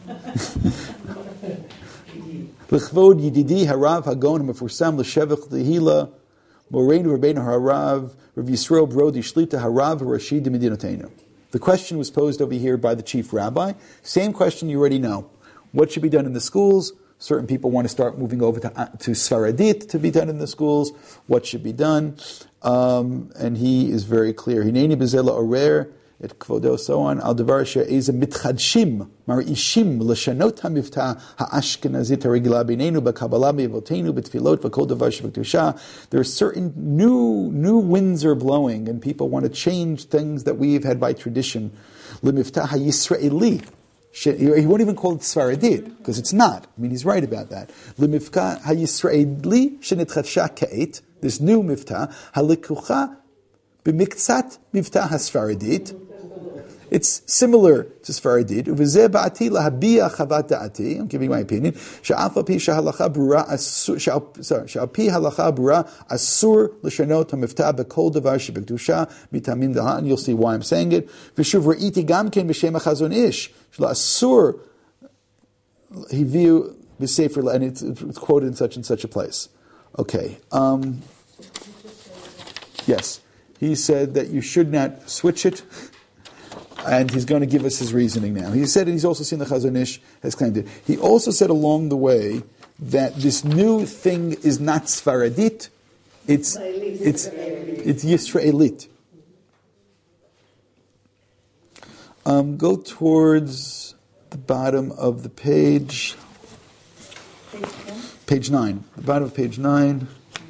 L'chvod Yididi Harav Hagon Mefursam L'Shevach Tehila Moreinu Rabbeinu Harav Rav Yisrael Brody Shlita Harav Rashid Medinotenu. The question was posed over here by the chief rabbi. Same question you already know. What should be done in the schools? Certain people want to start moving over to, uh, to Sfaradit to be done in the schools. What should be done? Um, and he is very clear. Hineni bezela orer et kvodo, so on. Al devar she'ezem mitchadshim mar'ishim l'shanot ha'mivtah ha'ashkenazit ha'regila b'neinu b'kabbalah b'avotenu b'tfilot v'kol davar sheb'kedusha. There are certain new new winds are blowing, and people want to change things that we've had by tradition. L'miftah ha'yisraeli. He won't even call it Sfaradid, because it's not. I mean, he's right about that. L'mifka ha'yisraeli shenitchadsha ka'et, this new miftah, ha'likucha b'miktzat miftah ha'sfaradid. It's similar to Sfaradid. Uvezeh ba'ati lahabiyah chavat da'ati. I'm giving my opinion. Sha'al pi shahalacha brura asur. Sorry. Sha'al pi halacha brura asur l'shanot ha'miftah b'kol davar shebekdusha mitamim dahan. And you'll see why I'm saying it. V'shuv ra'iti gam ken b'shem ha'chazon ish. Shla asur hiviu b'sefer, and it's, it's quoted in such and such a place. Okay. Um, yes. He said that you should not switch it. And he's going to give us his reasoning now. He said, and he's also seen the Chazon Ish has claimed it. He also said along the way that this new thing is not Sfaradit, it's it's it's Yisraelit. Um, go towards the bottom of the page. Page nine. The bottom of page nine.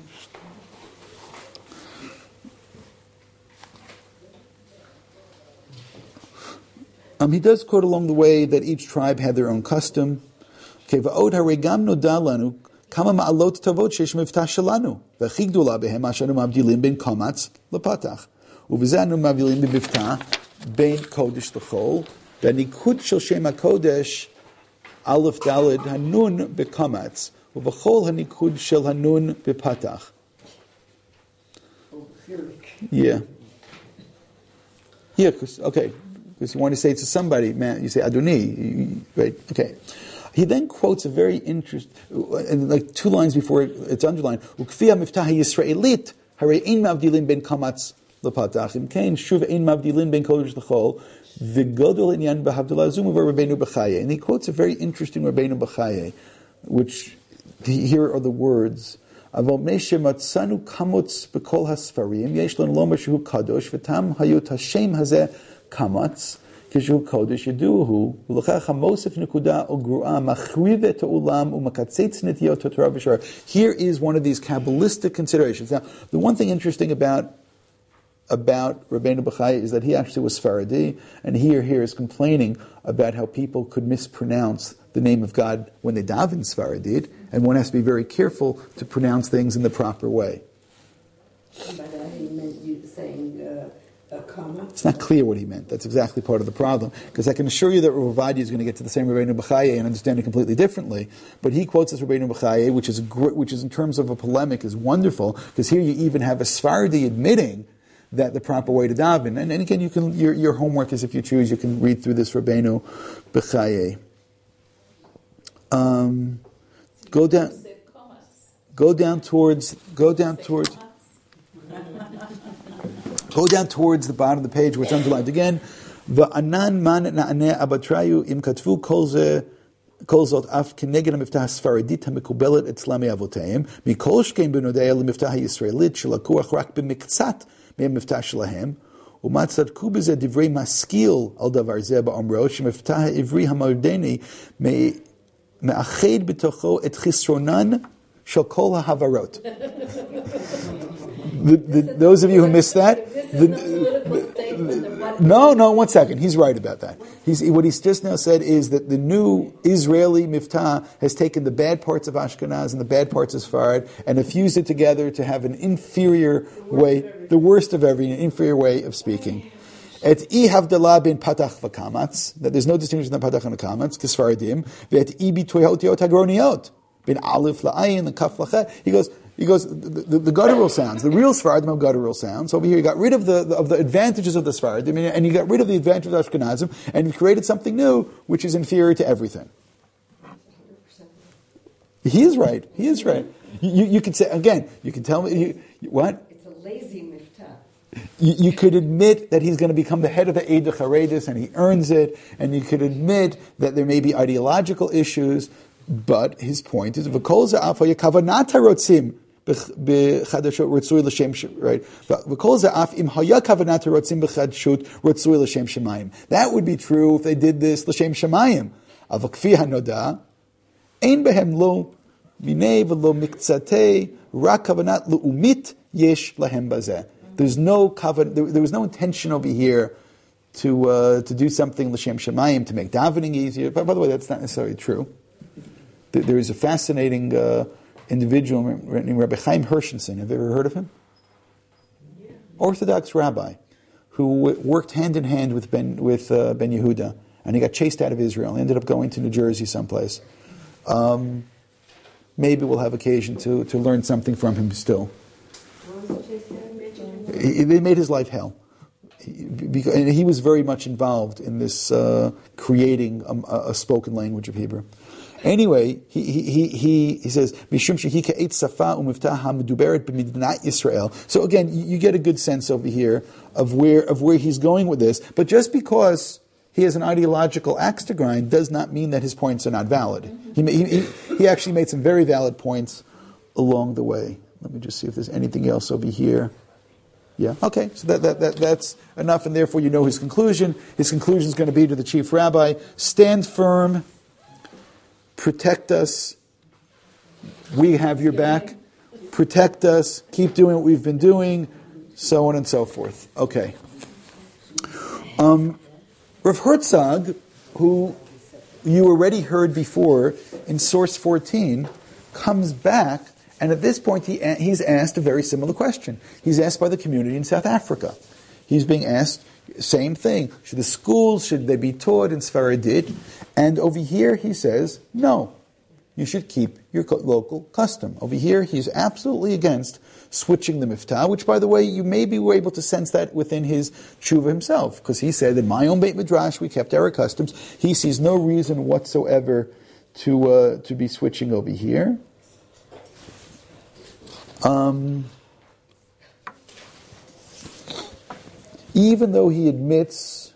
Um, he does quote along the way that each tribe had their own custom. Va'od haregam noda lanu kama ma'alot tavot shesh miftah shelanu v'chi gdula behem ashanu mavdilim ben kamatz lepatach uv'zeh anu mavdilim b'miftah ben kodesh l'chol v'nikud shel shem hakodesh aleph daled hanun b'kamatz uv'chol hanikud shel hanun b'patach. Yeah. Yeah, okay. Because you want to say to somebody, man, you say Adoni, right? Okay. He then quotes a very interesting, and like two lines before it's underlined. Ukfiya miftah Yisraelit, harei ein mavdilin ben kamatz lepatach. Im kain shuv ein mavdilin ben kodesh l'chol, v'godol inyan b'havdalah zum uvar Rabbeinu Bechaye. And he quotes a very interesting Rabbeinu Bechaye, which here are the words. Avol meishe matzanu kamutz b'kol hasfarim yesh lan lo mashu kadosh v'tam hayot hashem hazeh kamatz kishu kodesh yeduhu v'lechach hamosef nekuda ogruah machrivet ulam u'makatzetz nitiyot Torah v'shar. Here is one of these Kabbalistic considerations. Now, the one thing interesting about about Rabbeinu Bechaye is that he actually was Sfaradi, and here here is complaining about how people could mispronounce the name of God when they daven Sfaradid, and one has to be very careful to pronounce things in the proper way. By that he meant you saying uh, a comma. It's not clear what he meant. That's exactly part of the problem, because I can assure you that Rav Ovadia is going to get to the same Rabbeinu Bechaye and understand it completely differently. But he quotes this Rabbeinu Bechaye, which is which is in terms of a polemic is wonderful, because here you even have a Sfaradi admitting that the proper way to daven. And, and again, you can your, your homework is, if you choose, you can read through this Rabbeinu Bechaye. Um, go down. Go down towards. Go down towards. Go down towards the bottom of the page where it's underlined again. Va'anan man na'aneh abatrayu im katvu kol ze kol zot af keneged hamiftah hasfaradit hamekubelet etzlam me'avoteim mikol shkein benodei lemiftah hayisraelit shelakuach rak b'miktzat me'amiftah shelahem umatzadku b'zeh divrei maskil al davar zeh ba'omro shemiftah ha'ivri hamardeni me'ached b'tocho et chisronan shel kol ha'havarot. The, the, those of you who missed that, the, the, no, no, one second. He's right about that. He's, what he's just now said is that the new Israeli miftah has taken the bad parts of Ashkenaz and the bad parts of Sfarad and have fused it together to have an inferior way, the worst of every, an inferior way of speaking. Et I havdalah bin patach v'kamatz, that there's no distinction between patach and kamatz, k'sfaradim, ve'et I bitoyot yot agroniot, bin alif la'ayin, and kaf lachet. He goes, He goes, the, the, the guttural sounds, the real Sfaradim have guttural sounds. Over here, you got rid of the, the of the advantages of the Sfaradim, and you got rid of the advantages of Ashkenazim, and you created something new, which is inferior to everything. He is right. He is right. You, you, you could say, again, you can tell me, you, what? It's a lazy miftah. You, you could admit that he's going to become the head of the Eid Charedis, and he earns it, and you could admit that there may be ideological issues, but his point is, v'kol za'af ha'yakavanat harotzim, right? That would be true if they did this l'shem shemayim. Avakfi hanoda ein behem lo minei v'lo miktzatei rak kavanat leumit yesh lahem bazeh. There's no kavan. There, there was no intention over here to uh, to do something l'shem shemayim to make davening easier. But by the way, that's not necessarily true. There, there is a fascinating Uh, individual named Rabbi Chaim Hershenson. Have you ever heard of him? Yeah. Orthodox rabbi who w- worked hand in hand with Ben with uh, Ben Yehuda, and he got chased out of Israel. He ended up going to New Jersey someplace. Um, maybe we'll have occasion to, to learn something from him still. He, they made his life hell. He, because, and he was very much involved in this uh, creating a, a spoken language of Hebrew. Anyway, he he he he says, "Mishum shehi ka'et safa u'miftah hameduberet b'midinat Yisrael." So again, you get a good sense over here of where of where he's going with this. But just because he has an ideological axe to grind does not mean that his points are not valid. He he he actually made some very valid points along the way. Let me just see if there's anything else over here. Yeah. Okay. So that that, that that's enough, and therefore you know his conclusion. His conclusion is going to be to the chief rabbi: stand firm. Protect us. We have your back. Protect us. Keep doing what we've been doing. So on and so forth. Okay. Um, Rav Herzog, who you already heard before in source fourteen, comes back, and at this point he he's asked a very similar question. He's asked by the community in South Africa. He's being asked, same thing. Should the schools, should they be taught in Sfaradit? And over here he says, no, you should keep your local custom. Over here he's absolutely against switching the miftah, which, by the way, you maybe were able to sense that within his tshuva himself, because he said, in my own Beit Midrash, we kept our customs. He sees no reason whatsoever to uh, to be switching over here. Um... Even though he admits,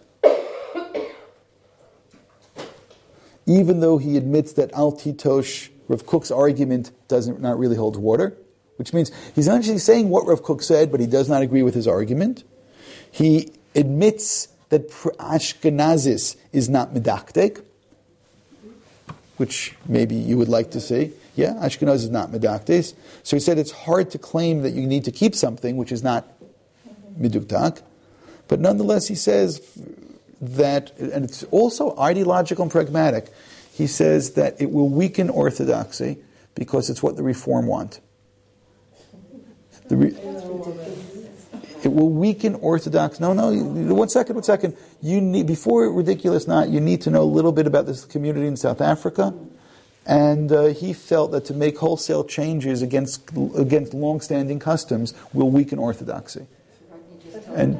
even though he admits that Al Titosh, Rav Kook's argument doesn't not really hold water, which means he's not actually saying what Rav Kook said, but he does not agree with his argument. He admits that Ashkenazis is not medaktek, which maybe you would like to see. Yeah, Ashkenaz is not medaktes. So he said it's hard to claim that you need to keep something which is not meduktak. But nonetheless, he says that, and it's also ideological and pragmatic, he says that it will weaken orthodoxy because it's what the Reform want. The re- it will weaken orthodox. No, no, one second, one second. You need, before ridiculous not, you need to know a little bit about this community in South Africa. And uh, he felt that to make wholesale changes against against long-standing customs will weaken orthodoxy. But And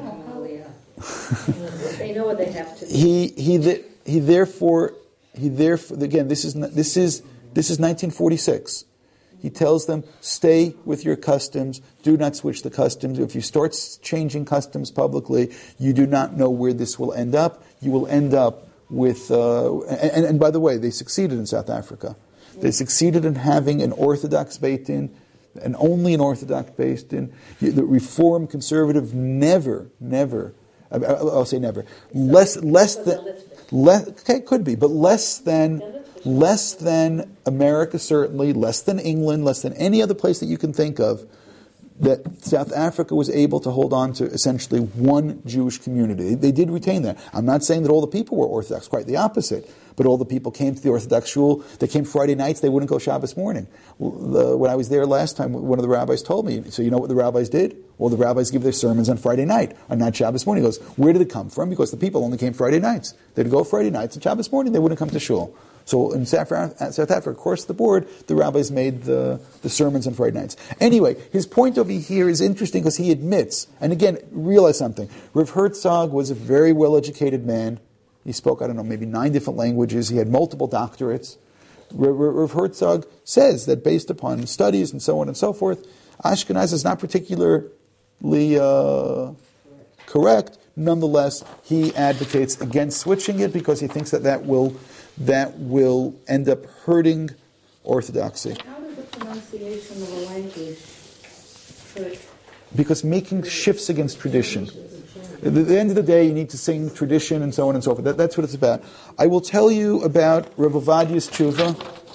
They know what they have to do. he he th- he therefore he therefore again this is n- this is this is nineteen forty-six. He tells them, stay with your customs, do not switch the customs. If you start s- changing customs publicly, you do not know where this will end up. You will end up with, uh, and, and by the way, they succeeded in South Africa. They succeeded in having an Orthodox Beit Din, and only an Orthodox Beit Din. The Reform conservative never, never, I- I'll say never, less, less than, less, okay, could be, but less than, less than America certainly, less than England, less than any other place that you can think of, that South Africa was able to hold on to essentially one Jewish community. They did retain that. I'm not saying that all the people were Orthodox, quite the opposite. But all the people came to the Orthodox shul. They came Friday nights. They wouldn't go Shabbos morning. The, when I was there last time, one of the rabbis told me, so you know what the rabbis did? Well, the rabbis give their sermons on Friday night, and not Shabbos morning. He goes, where did it come from? Because the people only came Friday nights. They'd go Friday nights, and Shabbos morning they wouldn't come to shul. So in South Africa, across the board, the rabbis made the, the sermons on Friday nights. Anyway, his point over here is interesting because he admits, and again, realize something. Rav Herzog was a very well-educated man. He spoke, I don't know, maybe nine different languages. He had multiple doctorates. Rav Herzog says that based upon studies and so on and so forth, Ashkenaz is not particularly uh, correct. Nonetheless, he advocates against switching it because he thinks that that will that will end up hurting orthodoxy. How does the pronunciation of a language hurt? Because making shifts against tradition. At the end of the day, you need to sing tradition and so on and so forth. That, that's what it's about. I will tell you about Rav Ovadia's tshuva.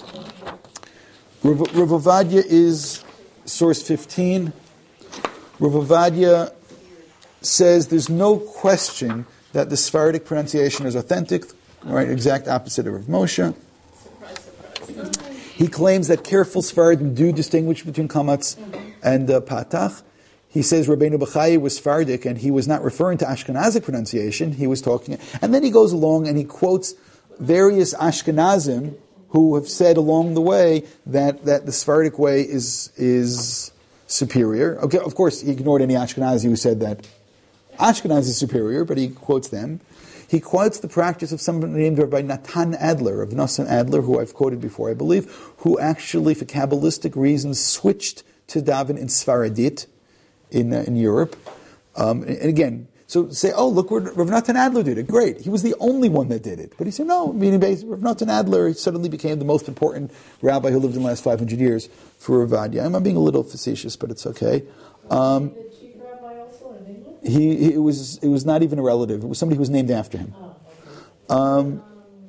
Rav, Rav Ovadia is source fifteen. Rav Ovadia says there's no question that the Sephardic pronunciation is authentic, right? Exact opposite of Rav Moshe. Surprise, surprise. He claims that careful Sephardim do distinguish between kamatz and uh, patach. He says Rabbeinu Bachai was Sephardic, and he was not referring to Ashkenazic pronunciation. He was talking, and then he goes along and he quotes various Ashkenazim who have said along the way that, that the Sephardic way is is superior. Okay, of course, he ignored any Ashkenazi who said that Ashkenaz is superior, but he quotes them. He quotes the practice of somebody named Rabbi Natan Adler, of Natan Adler, who I've quoted before, I believe, who actually, for Kabbalistic reasons, switched to daven in Sfaradit, in uh, in Europe. Um, and again, so say, oh, look, Rav Natan Adler did it. Great. He was the only one that did it. But he said, no, meaning Rav Natan Adler suddenly became the most important rabbi who lived in the last five hundred years for Ravadia. I'm being a little facetious, but it's okay. Um, The chief rabbi also in England? he, he it was it was not even a relative. It was somebody who was named after him. Oh, okay. Um,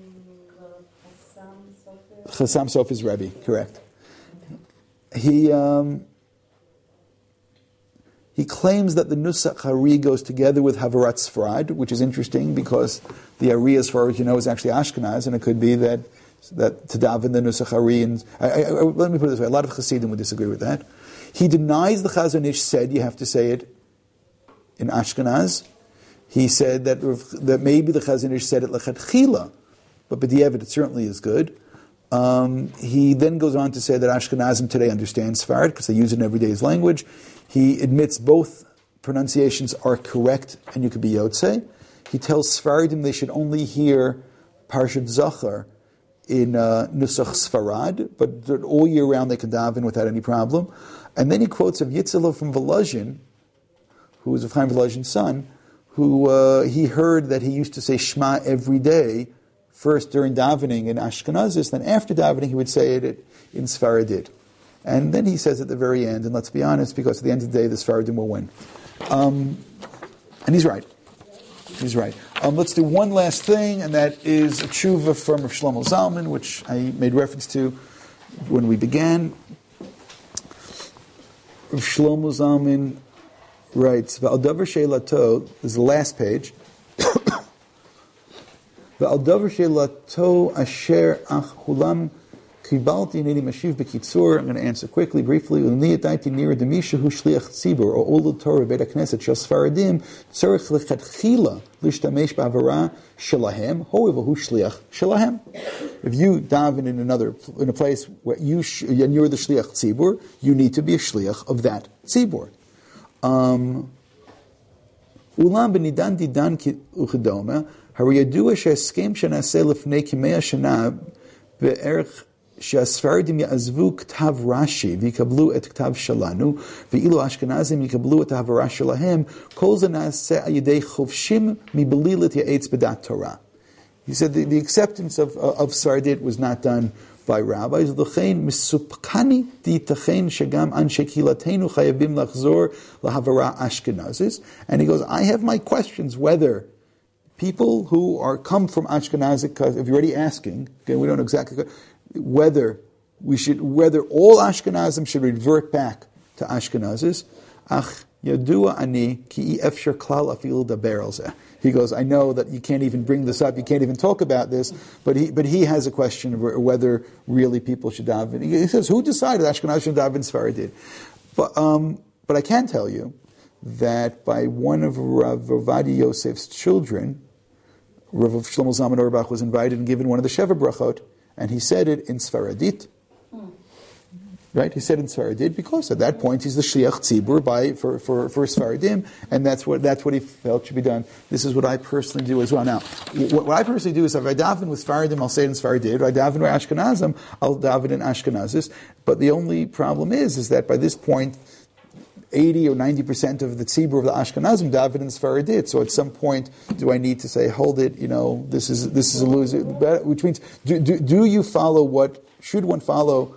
Um, Chassam Sofer's Rebbe, correct. He um, he claims that the Nusach Hari goes together with Havarat Sfarad, which is interesting because the Ari, as far as you know, is actually Ashkenaz, and it could be that that to daven the Nusach Hari. And I, I, I, let me put it this way: a lot of Chassidim would disagree with that. He denies the Chazon Ish said you have to say it in Ashkenaz. He said that that maybe the Chazon Ish said it lechatchila, but b'diavad it certainly is good. Um, he then goes on to say that Ashkenazim today understand Sfarad because they use it in everyday's language. He admits both pronunciations are correct and you could be Yotze. He tells Sfaradim they should only hear Parshat Zachar in uh, Nusach Sfarad, but all year round they can daven without any problem. And then he quotes of Yitzhak from Volozhin, who was of Chaim Volozhin's son, who uh, he heard that he used to say Shema every day, first during davening in Ashkenazis, then after davening he would say it in Sfaradit. And then he says at the very end, and let's be honest, because at the end of the day the Sfaradim will win. Um, and he's right. He's right. Um, let's do one last thing, and that is a tshuva from Rav Shlomo Zalman, which I made reference to when we began. Rav Shlomo Zalman writes, V'al davar she'elato, this is the last page, V'al davar she'elato asher ach hulam kibalti nedi mashiv bekitzur. I'm going to answer quickly, briefly. U'niyatayti nira demisha hu shliach tzibur, or olud Torah beit HaKnesset shel Sfaradim, tzorich lechatchila lishtamesh ba'avara shelahem, however hu shliach shelahem. If you daven in another, in a place where you, sh- and you're the shliach tzibur, you need to be a shliach of that tzibur. Um, Ulam b'nidan didan uchedoma, hari yadua she'eskem shenaseh lefnei kimea shana be'erich שהספרדים יעזבו כתב רש"י ויקבלו את כתב שלנו, ואילו האשכנזים יקבלו את ההברה שלהם, כל זה נעשה על ידי חובשים מבלי להתייעץ בדעת תורה. He said the, the acceptance of, of Sfardit was not done by rabbis, לכן מסופקני דייתכן שגם אנשי קהילתנו חייבים לחזור להברה אשכנזית. And he goes, I have my questions whether people who are come from Ashkenazic, if you're already asking, okay, we don't know exactly, whether we should, whether all Ashkenazim should revert back to Ashkenazis. Ach yadua ani ki efshar klal afil daber al zeh. He goes, I know that you can't even bring this up, you can't even talk about this, but he but he has a question of whether really people should daven. He says, who decided Ashkenaz should daven Sfaradid? But um, but I can tell you that by one of Rav Ovadia Yosef's children, Rav Shlomo Zalman Auerbach was invited and given one of the Sheva Brachot, and he said it in Sfaradit. Hmm. Right? He said in Sfaradit because at that point he's the Shliach Tzibur by, for, for, for Sfaradim, and that's what, that's what he felt should be done. This is what I personally do as well. Now, what, what I personally do is if I daven with Sfaradim, I'll say it in Sfaradit. If I daven with Ashkenazim, I'll daven in Ashkenazis. But the only problem is, is that by this point, eighty or ninety percent of the tzibur of the Ashkenazim daven in Sfaradit. So at some point, do I need to say, hold it, you know, this is this is a loser, which means, do, do, do you follow what, should one follow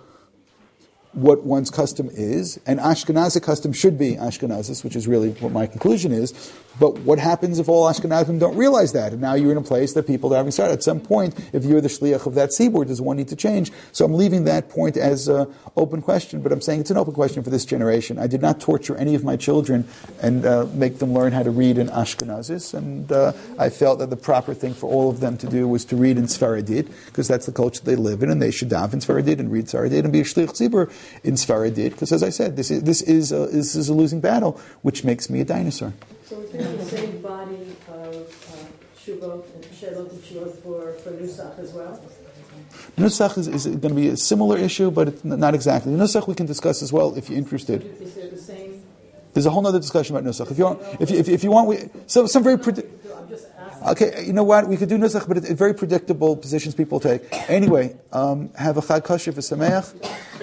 what one's custom is? And Ashkenazic custom should be Ashkenazis, which is really what my conclusion is. But what happens if all Ashkenazim don't realize that? And now you're in a place that people are having started. At some point, if you're the shliach of that tzibur, does one need to change? So I'm leaving that point as an open question, but I'm saying it's an open question for this generation. I did not torture any of my children and uh, make them learn how to read in Ashkenazis, and uh, I felt that the proper thing for all of them to do was to read in Sfaradit, because that's the culture they live in, and they should daven in Sfaradit and read Sfaradit and be a shliach tzibur in Sfaradit, because as I said, this is, this is, a, this is a losing battle, which makes me a dinosaur. So we're taking the same body of uh, Shuvot and Shelot and Shuvot for, for Nusach as well? Nusach is, is going to be a similar issue, but it's not exactly. Nusach we can discuss as well if you're interested. Is there the same? There's a whole other discussion about Nusach. If you want, if you, if, if you want, we, so some very predi- I'm just asking. Okay, you know what? We could do Nusach, but it's very predictable positions people take. Anyway, um, have a Chag Kosher v'Sameach.